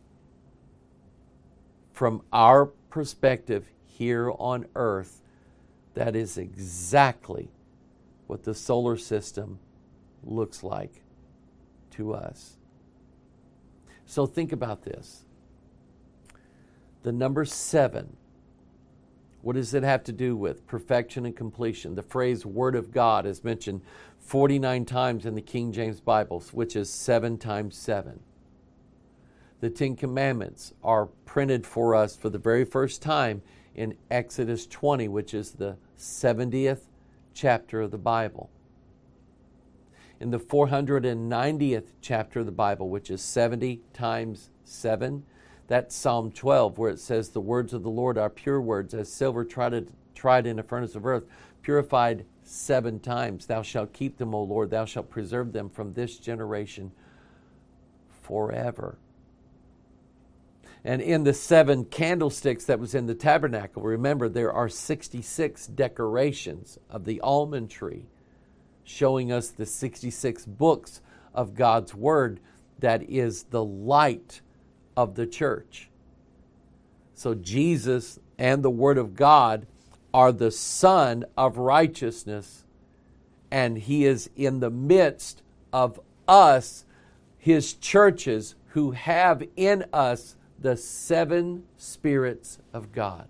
From our perspective here on Earth, that is exactly what the solar system looks like to us. So think about this. The number seven, what does it have to do with? Perfection and completion. The phrase Word of God is mentioned forty-nine times in the King James Bible, which is seven times seven. The Ten Commandments are printed for us for the very first time in Exodus twenty, which is the seventieth chapter of the Bible. In the four hundred ninetieth chapter of the Bible, which is seventy times seven, that's Psalm twelve, where it says, the words of the Lord are pure words, as silver tried, tried in a furnace of earth, purified seven times. Thou shalt keep them, O Lord, thou shalt preserve them from this generation forever. And in the seven candlesticks that was in the tabernacle, remember there are sixty-six decorations of the almond tree, showing us the sixty-six books of God's Word that is the light of the church. So Jesus and the Word of God are the Son of righteousness, and He is in the midst of us, His churches, who have in us the seven spirits of God.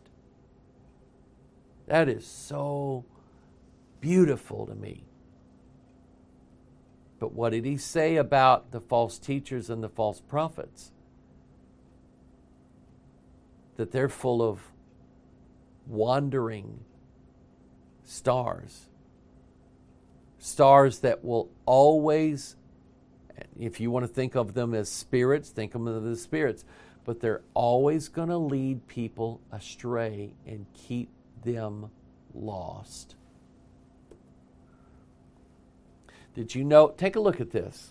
That is so beautiful to me. But what did He say about the false teachers and the false prophets? That they're full of wandering stars. Stars that will always, if you want to think of them as spirits, think of them as spirits, but they're always going to lead people astray and keep them lost. Did you know? Take a look at this.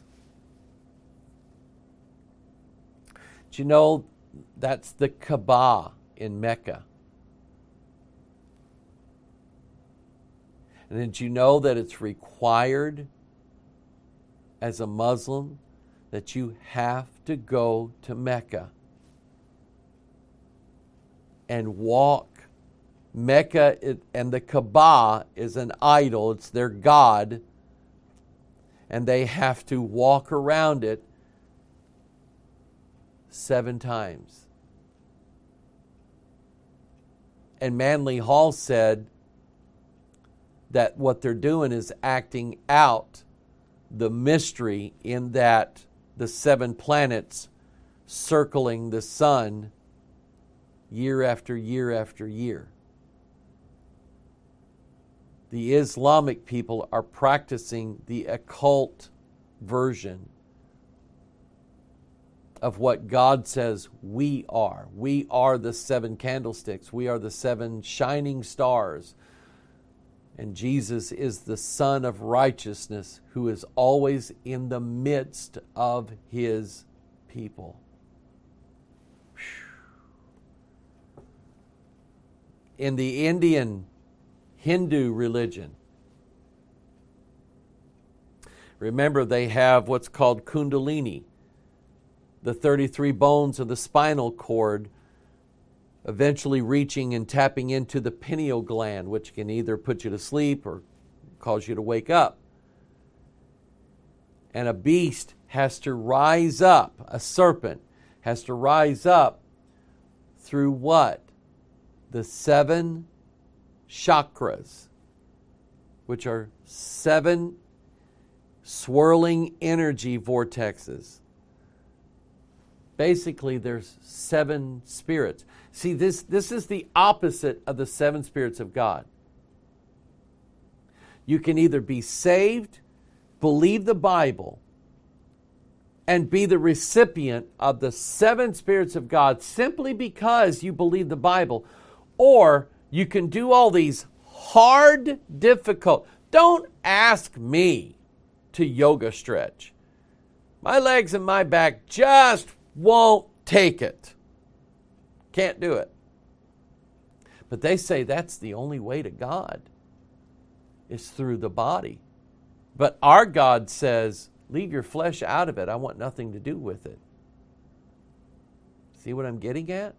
Did you know that's the Kaaba in Mecca? And did you know that it's required as a Muslim that you have to go to Mecca and walk? Mecca and the Kaaba is an idol, it's their god, and they have to walk around it seven times. And Manly Hall said that what they're doing is acting out the mystery in that the seven planets circling the sun year after year after year. The Islamic people are practicing the occult version of what God says we are. We are the seven candlesticks. We are the seven shining stars. And Jesus is the Son of righteousness who is always in the midst of His people. In the Indian Hindu religion, remember they have what's called Kundalini, the thirty-three bones of the spinal cord, eventually reaching and tapping into the pineal gland, which can either put you to sleep or cause you to wake up. And a beast has to rise up, a serpent has to rise up through what? The seven chakras, which are seven swirling energy vortexes. Basically, there's seven spirits. See, this, this is the opposite of the seven spirits of God. You can either be saved, believe the Bible, and be the recipient of the seven spirits of God simply because you believe the Bible, or you can do all these hard, difficult. Don't ask me to yoga stretch. My legs and my back just won't take it. Can't do it. But they say that's the only way to God, is through the body. But our God says, leave your flesh out of it. I want nothing to do with it. See what I'm getting at?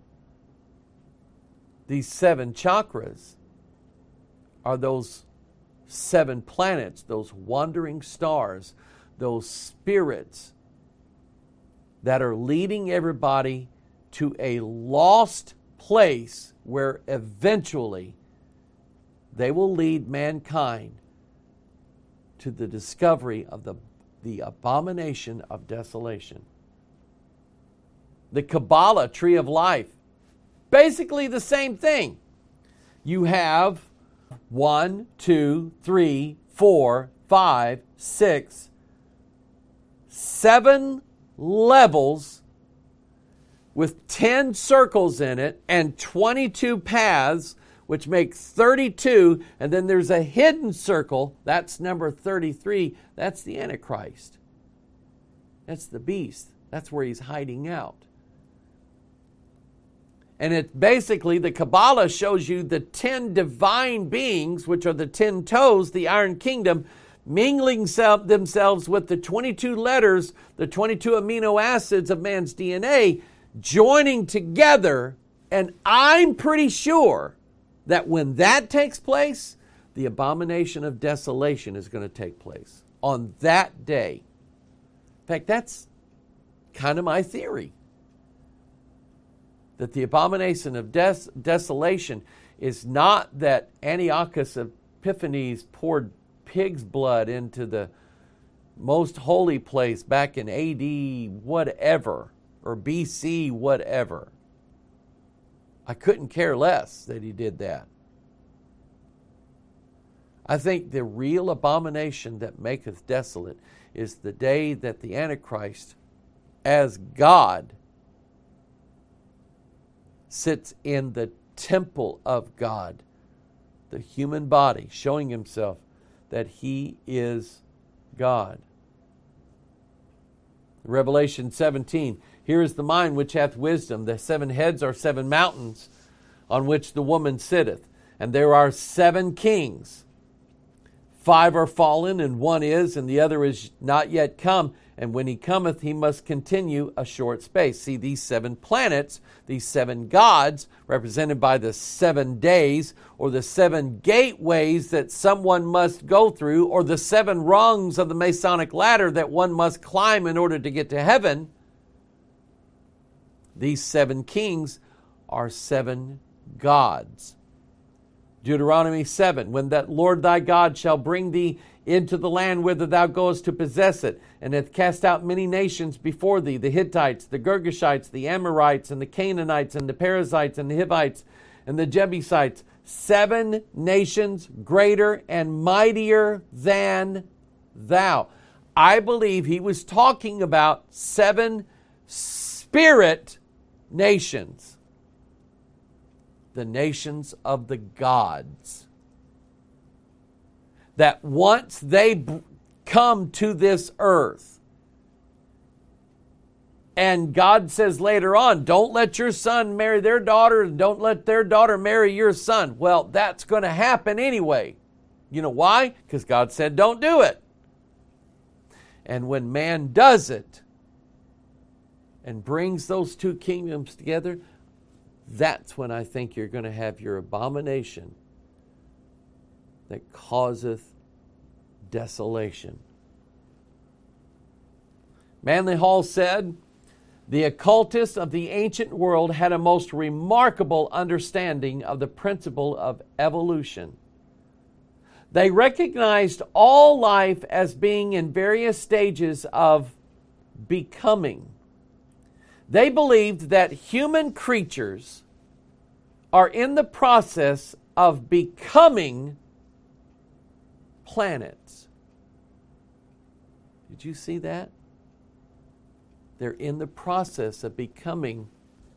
These seven chakras are those seven planets, those wandering stars, those spirits that are leading everybody to a lost place where eventually they will lead mankind to the discovery of the, the abomination of desolation. The Kabbalah, tree of life, basically the same thing. you have one, two, three, four, five, six, seven levels with ten circles in it and twenty-two paths, which make thirty-two, and then there's a hidden circle, that's number thirty-three, that's the Antichrist. That's the beast. That's where he's hiding out. And it basically, the Kabbalah shows you the ten divine beings, which are the ten toes, the Iron Kingdom, mingling themselves with the twenty-two letters, the twenty-two amino acids of man's D N A, joining together. And I'm pretty sure that when that takes place, the abomination of desolation is going to take place on that day. In fact, that's kind of my theory. That the abomination of des- desolation is not that Antiochus Epiphanes poured pig's blood into the most holy place back in A D whatever, or B C whatever. I couldn't care less that he did that. I think the real abomination that maketh desolate is the day that the Antichrist, as God, sits in the temple of God, the human body, showing himself that he is God. Revelation seventeen, here is the mind which hath wisdom. The seven heads are seven mountains on which the woman sitteth. And there are seven kings. Five are fallen, and one is, and the other is not yet come. And when he cometh, he must continue a short space. See, these seven planets, these seven gods, represented by the seven days, or the seven gateways that someone must go through, or the seven rungs of the Masonic ladder that one must climb in order to get to heaven. These seven kings are seven gods. Deuteronomy seven, when that Lord thy God shall bring thee into the land whither thou goest to possess it, and hath cast out many nations before thee, the Hittites, the Girgashites, the Amorites, and the Canaanites, and the Perizzites, and the Hivites, and the Jebusites, seven nations greater and mightier than thou. I believe he was talking about seven spirit nations. The nations of the gods. That once they b- come to this earth, and God says later on, don't let your son marry their daughter, and don't let their daughter marry your son. Well, that's going to happen anyway. You know why? Because God said don't do it. And when man does it, and brings those two kingdoms together, that's when I think you're going to have your abomination that causeth desolation. Manly Hall said, the occultists of the ancient world had a most remarkable understanding of the principle of evolution. They recognized all life as being in various stages of becoming. They believed that human creatures are in the process of becoming planets. Did you see that? They're in the process of becoming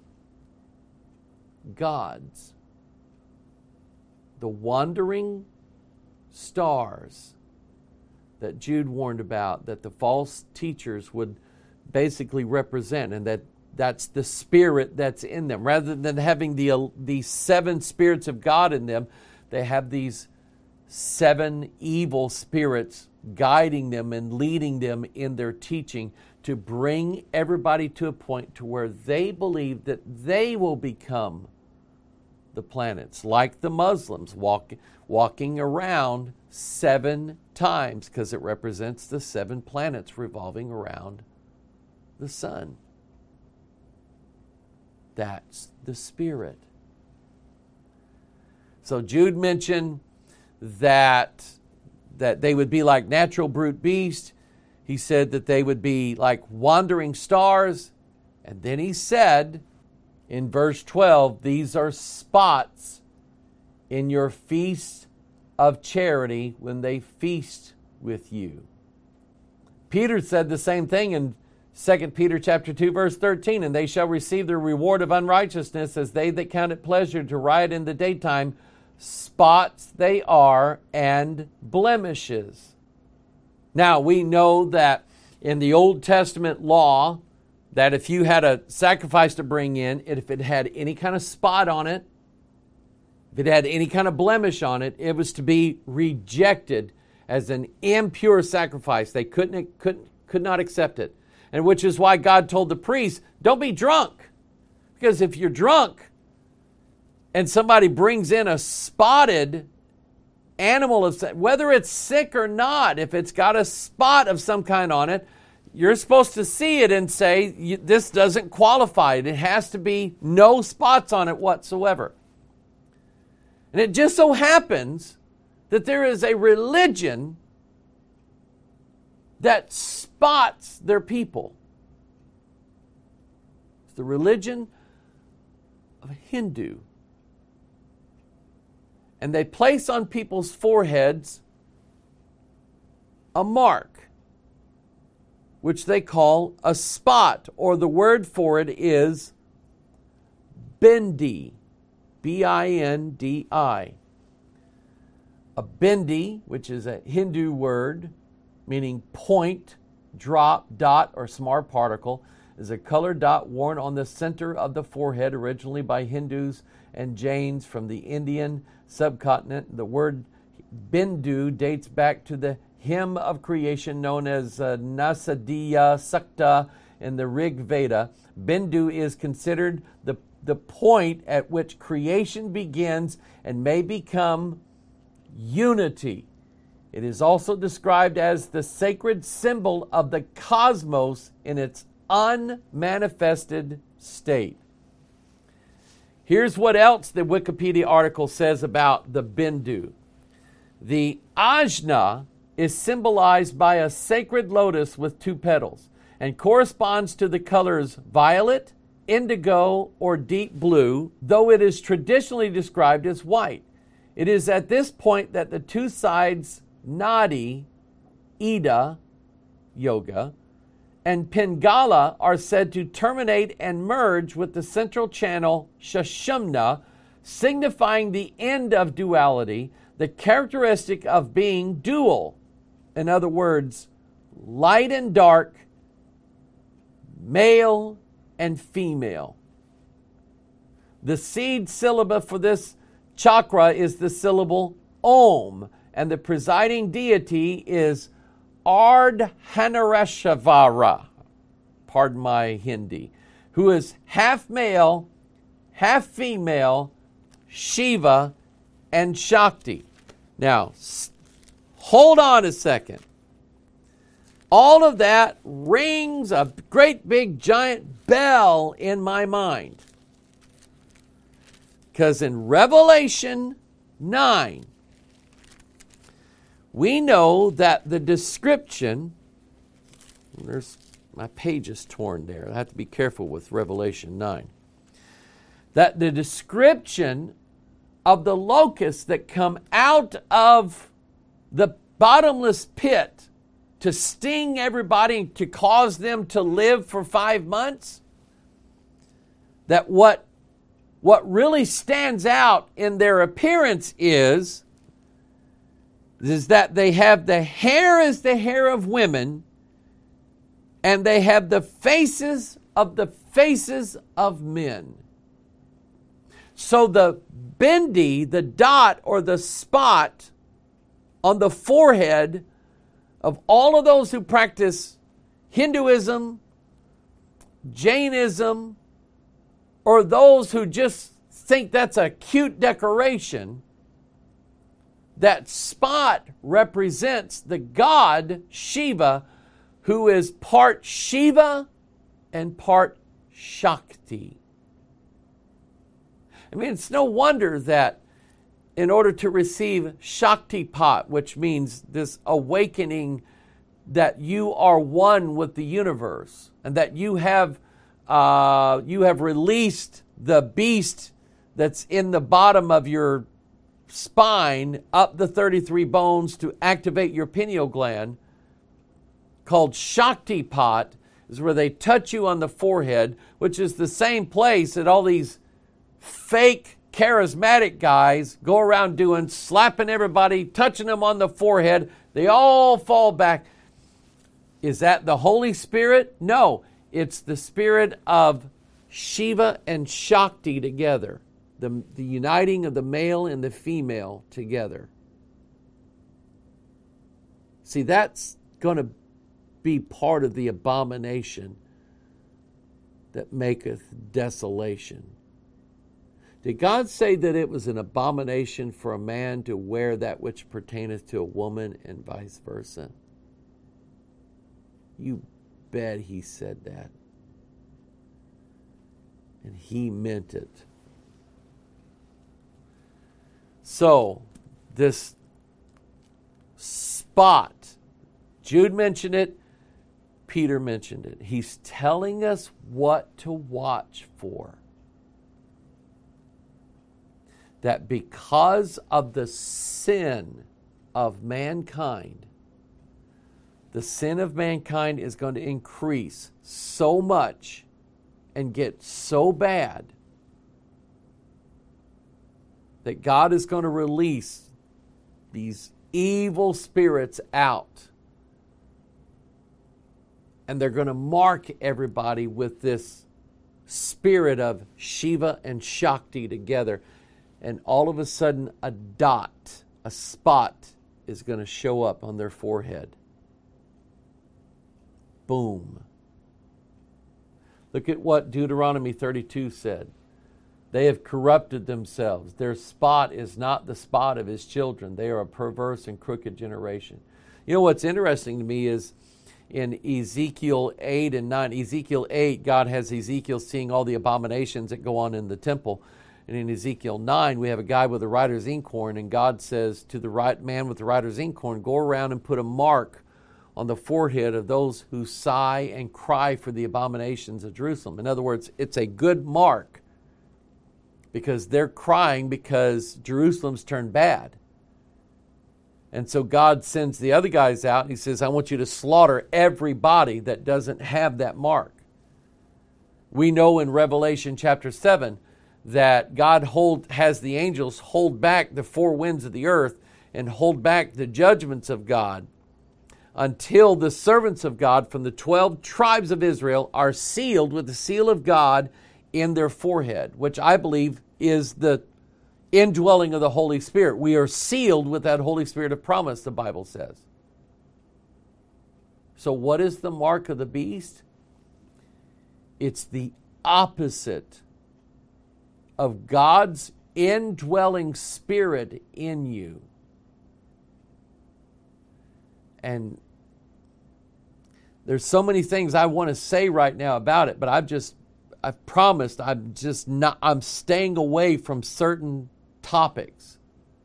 gods. The wandering stars that Jude warned about, that the false teachers would basically represent, and that that's the spirit that's in them. Rather than having the these seven spirits of God in them, they have these seven evil spirits guiding them and leading them in their teaching to bring everybody to a point to where they believe that they will become the planets, like the Muslims walk, walking around seven times, because it represents the seven planets revolving around the sun. That's the spirit. So Jude mentioned that, that they would be like natural brute beasts. He said that they would be like wandering stars. And then he said in verse twelve, these are spots in your feast of charity when they feast with you. Peter said the same thing in Second Peter chapter two, verse thirteen, and they shall receive the reward of unrighteousness as they that count it pleasure to riot in the daytime. Spots they are and blemishes. Now, we know that in the Old Testament law, that if you had a sacrifice to bring in, if it had any kind of spot on it, if it had any kind of blemish on it, it was to be rejected as an impure sacrifice. They couldn't, couldn't, could not accept it. And which is why God told the priests, don't be drunk. Because if you're drunk and somebody brings in a spotted animal, of whether it's sick or not, if it's got a spot of some kind on it, you're supposed to see it and say, this doesn't qualify. It has to be no spots on it whatsoever. And it just so happens that there is a religion that spots their people. It's the religion of Hindu. And they place on people's foreheads a mark, which they call a spot, or the word for it is bindi, B I N D I. A bindi, which is a Hindu word, meaning point, drop, dot, or smart particle, is a colored dot worn on the center of the forehead, originally by Hindus and Jains from the Indian subcontinent. The word Bindu dates back to the hymn of creation known as uh, Nasadiya Sukta in the Rig Veda. Bindu is considered the, the point at which creation begins and may become unity. It is also described as the sacred symbol of the cosmos in its unmanifested state. Here's what else the Wikipedia article says about the Bindu. The ajna is symbolized by a sacred lotus with two petals and corresponds to the colors violet, indigo, or deep blue, though it is traditionally described as white. It is at this point that the two sides, Nadi, Ida, yoga, and Pingala are said to terminate and merge with the central channel, Sushumna, signifying the end of duality, the characteristic of being dual. In other words, light and dark, male and female. The seed syllable for this chakra is the syllable Om, and the presiding deity is Ardhanareshvara, pardon my Hindi, who is half male, half female, Shiva, and Shakti. Now, hold on a second. All of that rings a great big giant bell in my mind. Because in Revelation nine, we know that the description, there's my page is torn there. I have to be careful with Revelation nine. That the description of the locusts that come out of the bottomless pit to sting everybody, to cause them to live for five months, that what, what really stands out in their appearance is is that they have the hair as the hair of women, and they have the faces of the faces of men. So the bindi, the dot or the spot on the forehead of all of those who practice Hinduism, Jainism, or those who just think that's a cute decoration, that spot represents the god Shiva, who is part Shiva and part Shakti. I mean, it's no wonder that in order to receive Shaktipat, which means this awakening that you are one with the universe and that you have uh, you have released the beast that's in the bottom of your spine up the thirty-three bones to activate your pineal gland, called Shaktipat, is where they touch you on the forehead, which is the same place that all these fake charismatic guys go around doing, slapping everybody, touching them on the forehead. They all fall back. Is that the Holy Spirit? No, it's the spirit of Shiva and Shakti together. The, the uniting of the male and the female together. See, that's going to be part of the abomination that maketh desolation. Did God say that it was an abomination for a man to wear that which pertaineth to a woman and vice versa? You bet he said that. And he meant it. So, this spot, Jude mentioned it, Peter mentioned it. He's telling us what to watch for. That because of the sin of mankind, the sin of mankind is going to increase so much and get so bad that God is going to release these evil spirits out. And they're going to mark everybody with this spirit of Shiva and Shakti together. And all of a sudden, a dot, a spot is going to show up on their forehead. Boom. Look at what Deuteronomy thirty-two said. They have corrupted themselves. Their spot is not the spot of his children. They are a perverse and crooked generation. You know what's interesting to me is in Ezekiel eight and nine. Ezekiel eight, God has Ezekiel seeing all the abominations that go on in the temple. And in Ezekiel nine, we have a guy with a writer's inkhorn, and God says to the right man with the writer's inkhorn, go around and put a mark on the forehead of those who sigh and cry for the abominations of Jerusalem. In other words, it's a good mark because they're crying because Jerusalem's turned bad. And so God sends the other guys out and he says, I want you to slaughter everybody that doesn't have that mark. We know in Revelation chapter seven that God hold, has the angels hold back the four winds of the earth and hold back the judgments of God until the servants of God from the twelve tribes of Israel are sealed with the seal of God in their forehead, which I believe is the indwelling of the Holy Spirit. We are sealed with that Holy Spirit of promise, the Bible says. So what is the mark of the beast? It's the opposite of God's indwelling spirit in you. And there's so many things I want to say right now about it, but I've just, I've promised I'm just not, I'm staying away from certain topics.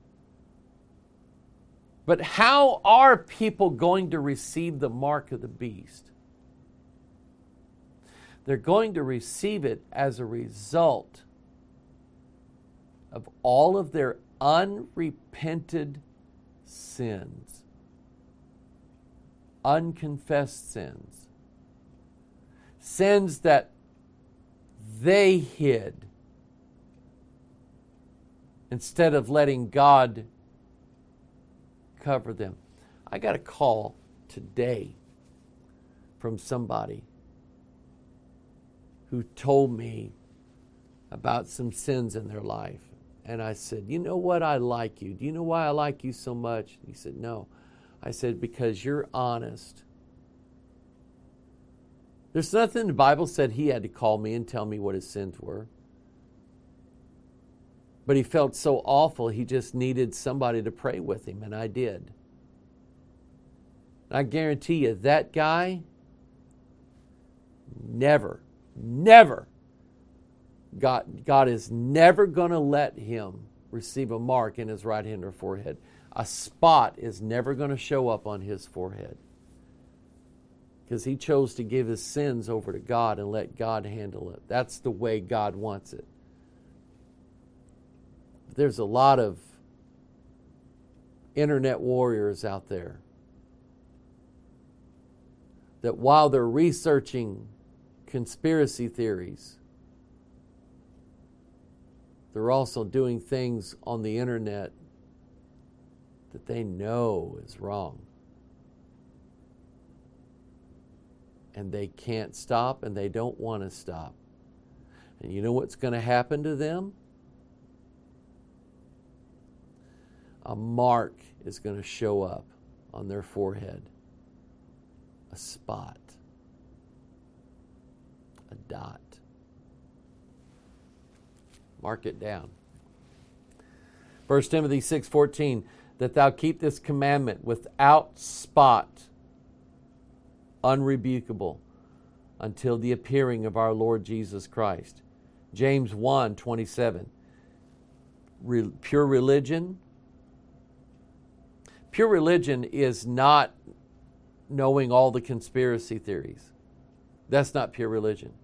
But how are people going to receive the mark of the beast? They're going to receive it as a result of all of their unrepented sins, unconfessed sins, sins that they hid instead of letting God cover them. I got a call today from somebody who told me about some sins in their life. And I said, you know what? I like you. Do you know why I like you so much? He said, no. I said, because you're honest. There's nothing the Bible said he had to call me and tell me what his sins were. But he felt so awful, he just needed somebody to pray with him, and I did. I guarantee you, that guy never, never, God, God is never going to let him receive a mark in his right hand or forehead. A spot is never going to show up on his forehead because he chose to give his sins over to God and let God handle it. That's the way God wants it. There's a lot of internet warriors out there that while they're researching conspiracy theories, they're also doing things on the internet that they know is wrong. And they can't stop, and they don't want to stop. And you know what's going to happen to them? A mark is going to show up on their forehead. A spot. A dot. Mark it down. First Timothy six fourteen, that thou keep this commandment without spot, unrebukable, until the appearing of our Lord Jesus Christ. James one twenty-seven, Re- pure religion. Pure religion is not knowing all the conspiracy theories. That's not pure religion.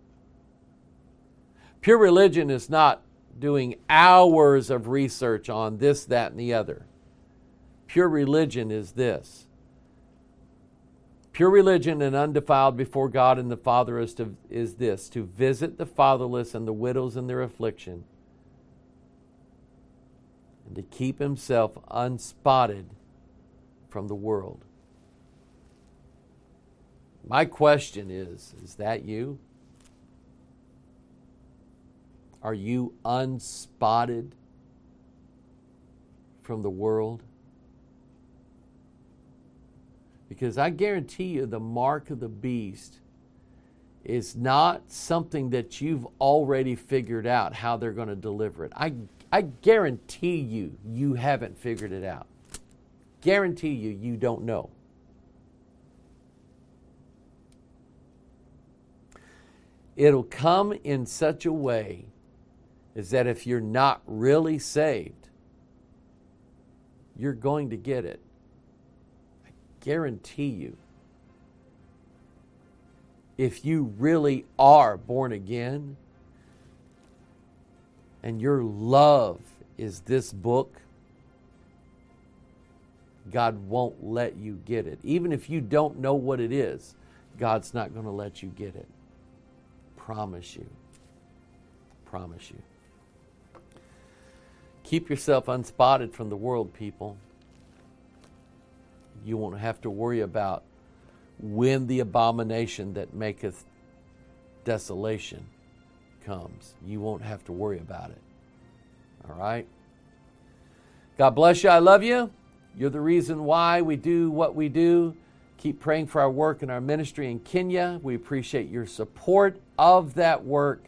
Pure religion is not doing hours of research on this, that, and the other. Pure religion is this. Pure religion and undefiled before God and the Father is, to, is this, to visit the fatherless and the widows in their affliction, and to keep himself unspotted from the world. My question is, is that you? Are you unspotted from the world? Because I guarantee you the mark of the beast is not something that you've already figured out how they're going to deliver it. I, I guarantee you, you haven't figured it out. Guarantee you, you don't know. It'll come in such a way is that if you're not really saved, you're going to get it. I guarantee you. If you really are born again and your love is this book, God won't let you get it. Even if you don't know what it is, God's not going to let you get it. Promise you. Promise you. Keep yourself unspotted from the world, people. You won't have to worry about when the abomination that maketh desolation comes. You won't have to worry about it. All right? God bless you. I love you. You're the reason why we do what we do. Keep praying for our work and our ministry in Kenya. We appreciate your support of that work.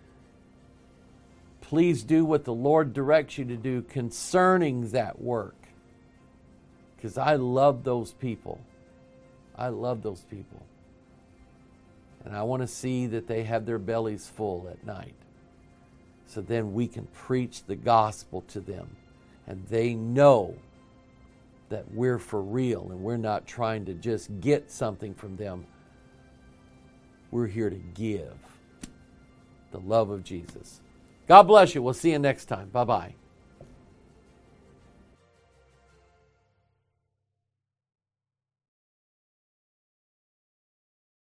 Please do what the Lord directs you to do concerning that work. Because I love those people. I love those people. And I want to see that they have their bellies full at night. So then we can preach the gospel to them. And they know that we're for real and we're not trying to just get something from them. We're here to give the love of Jesus. God bless you. We'll see you next time. Bye-bye.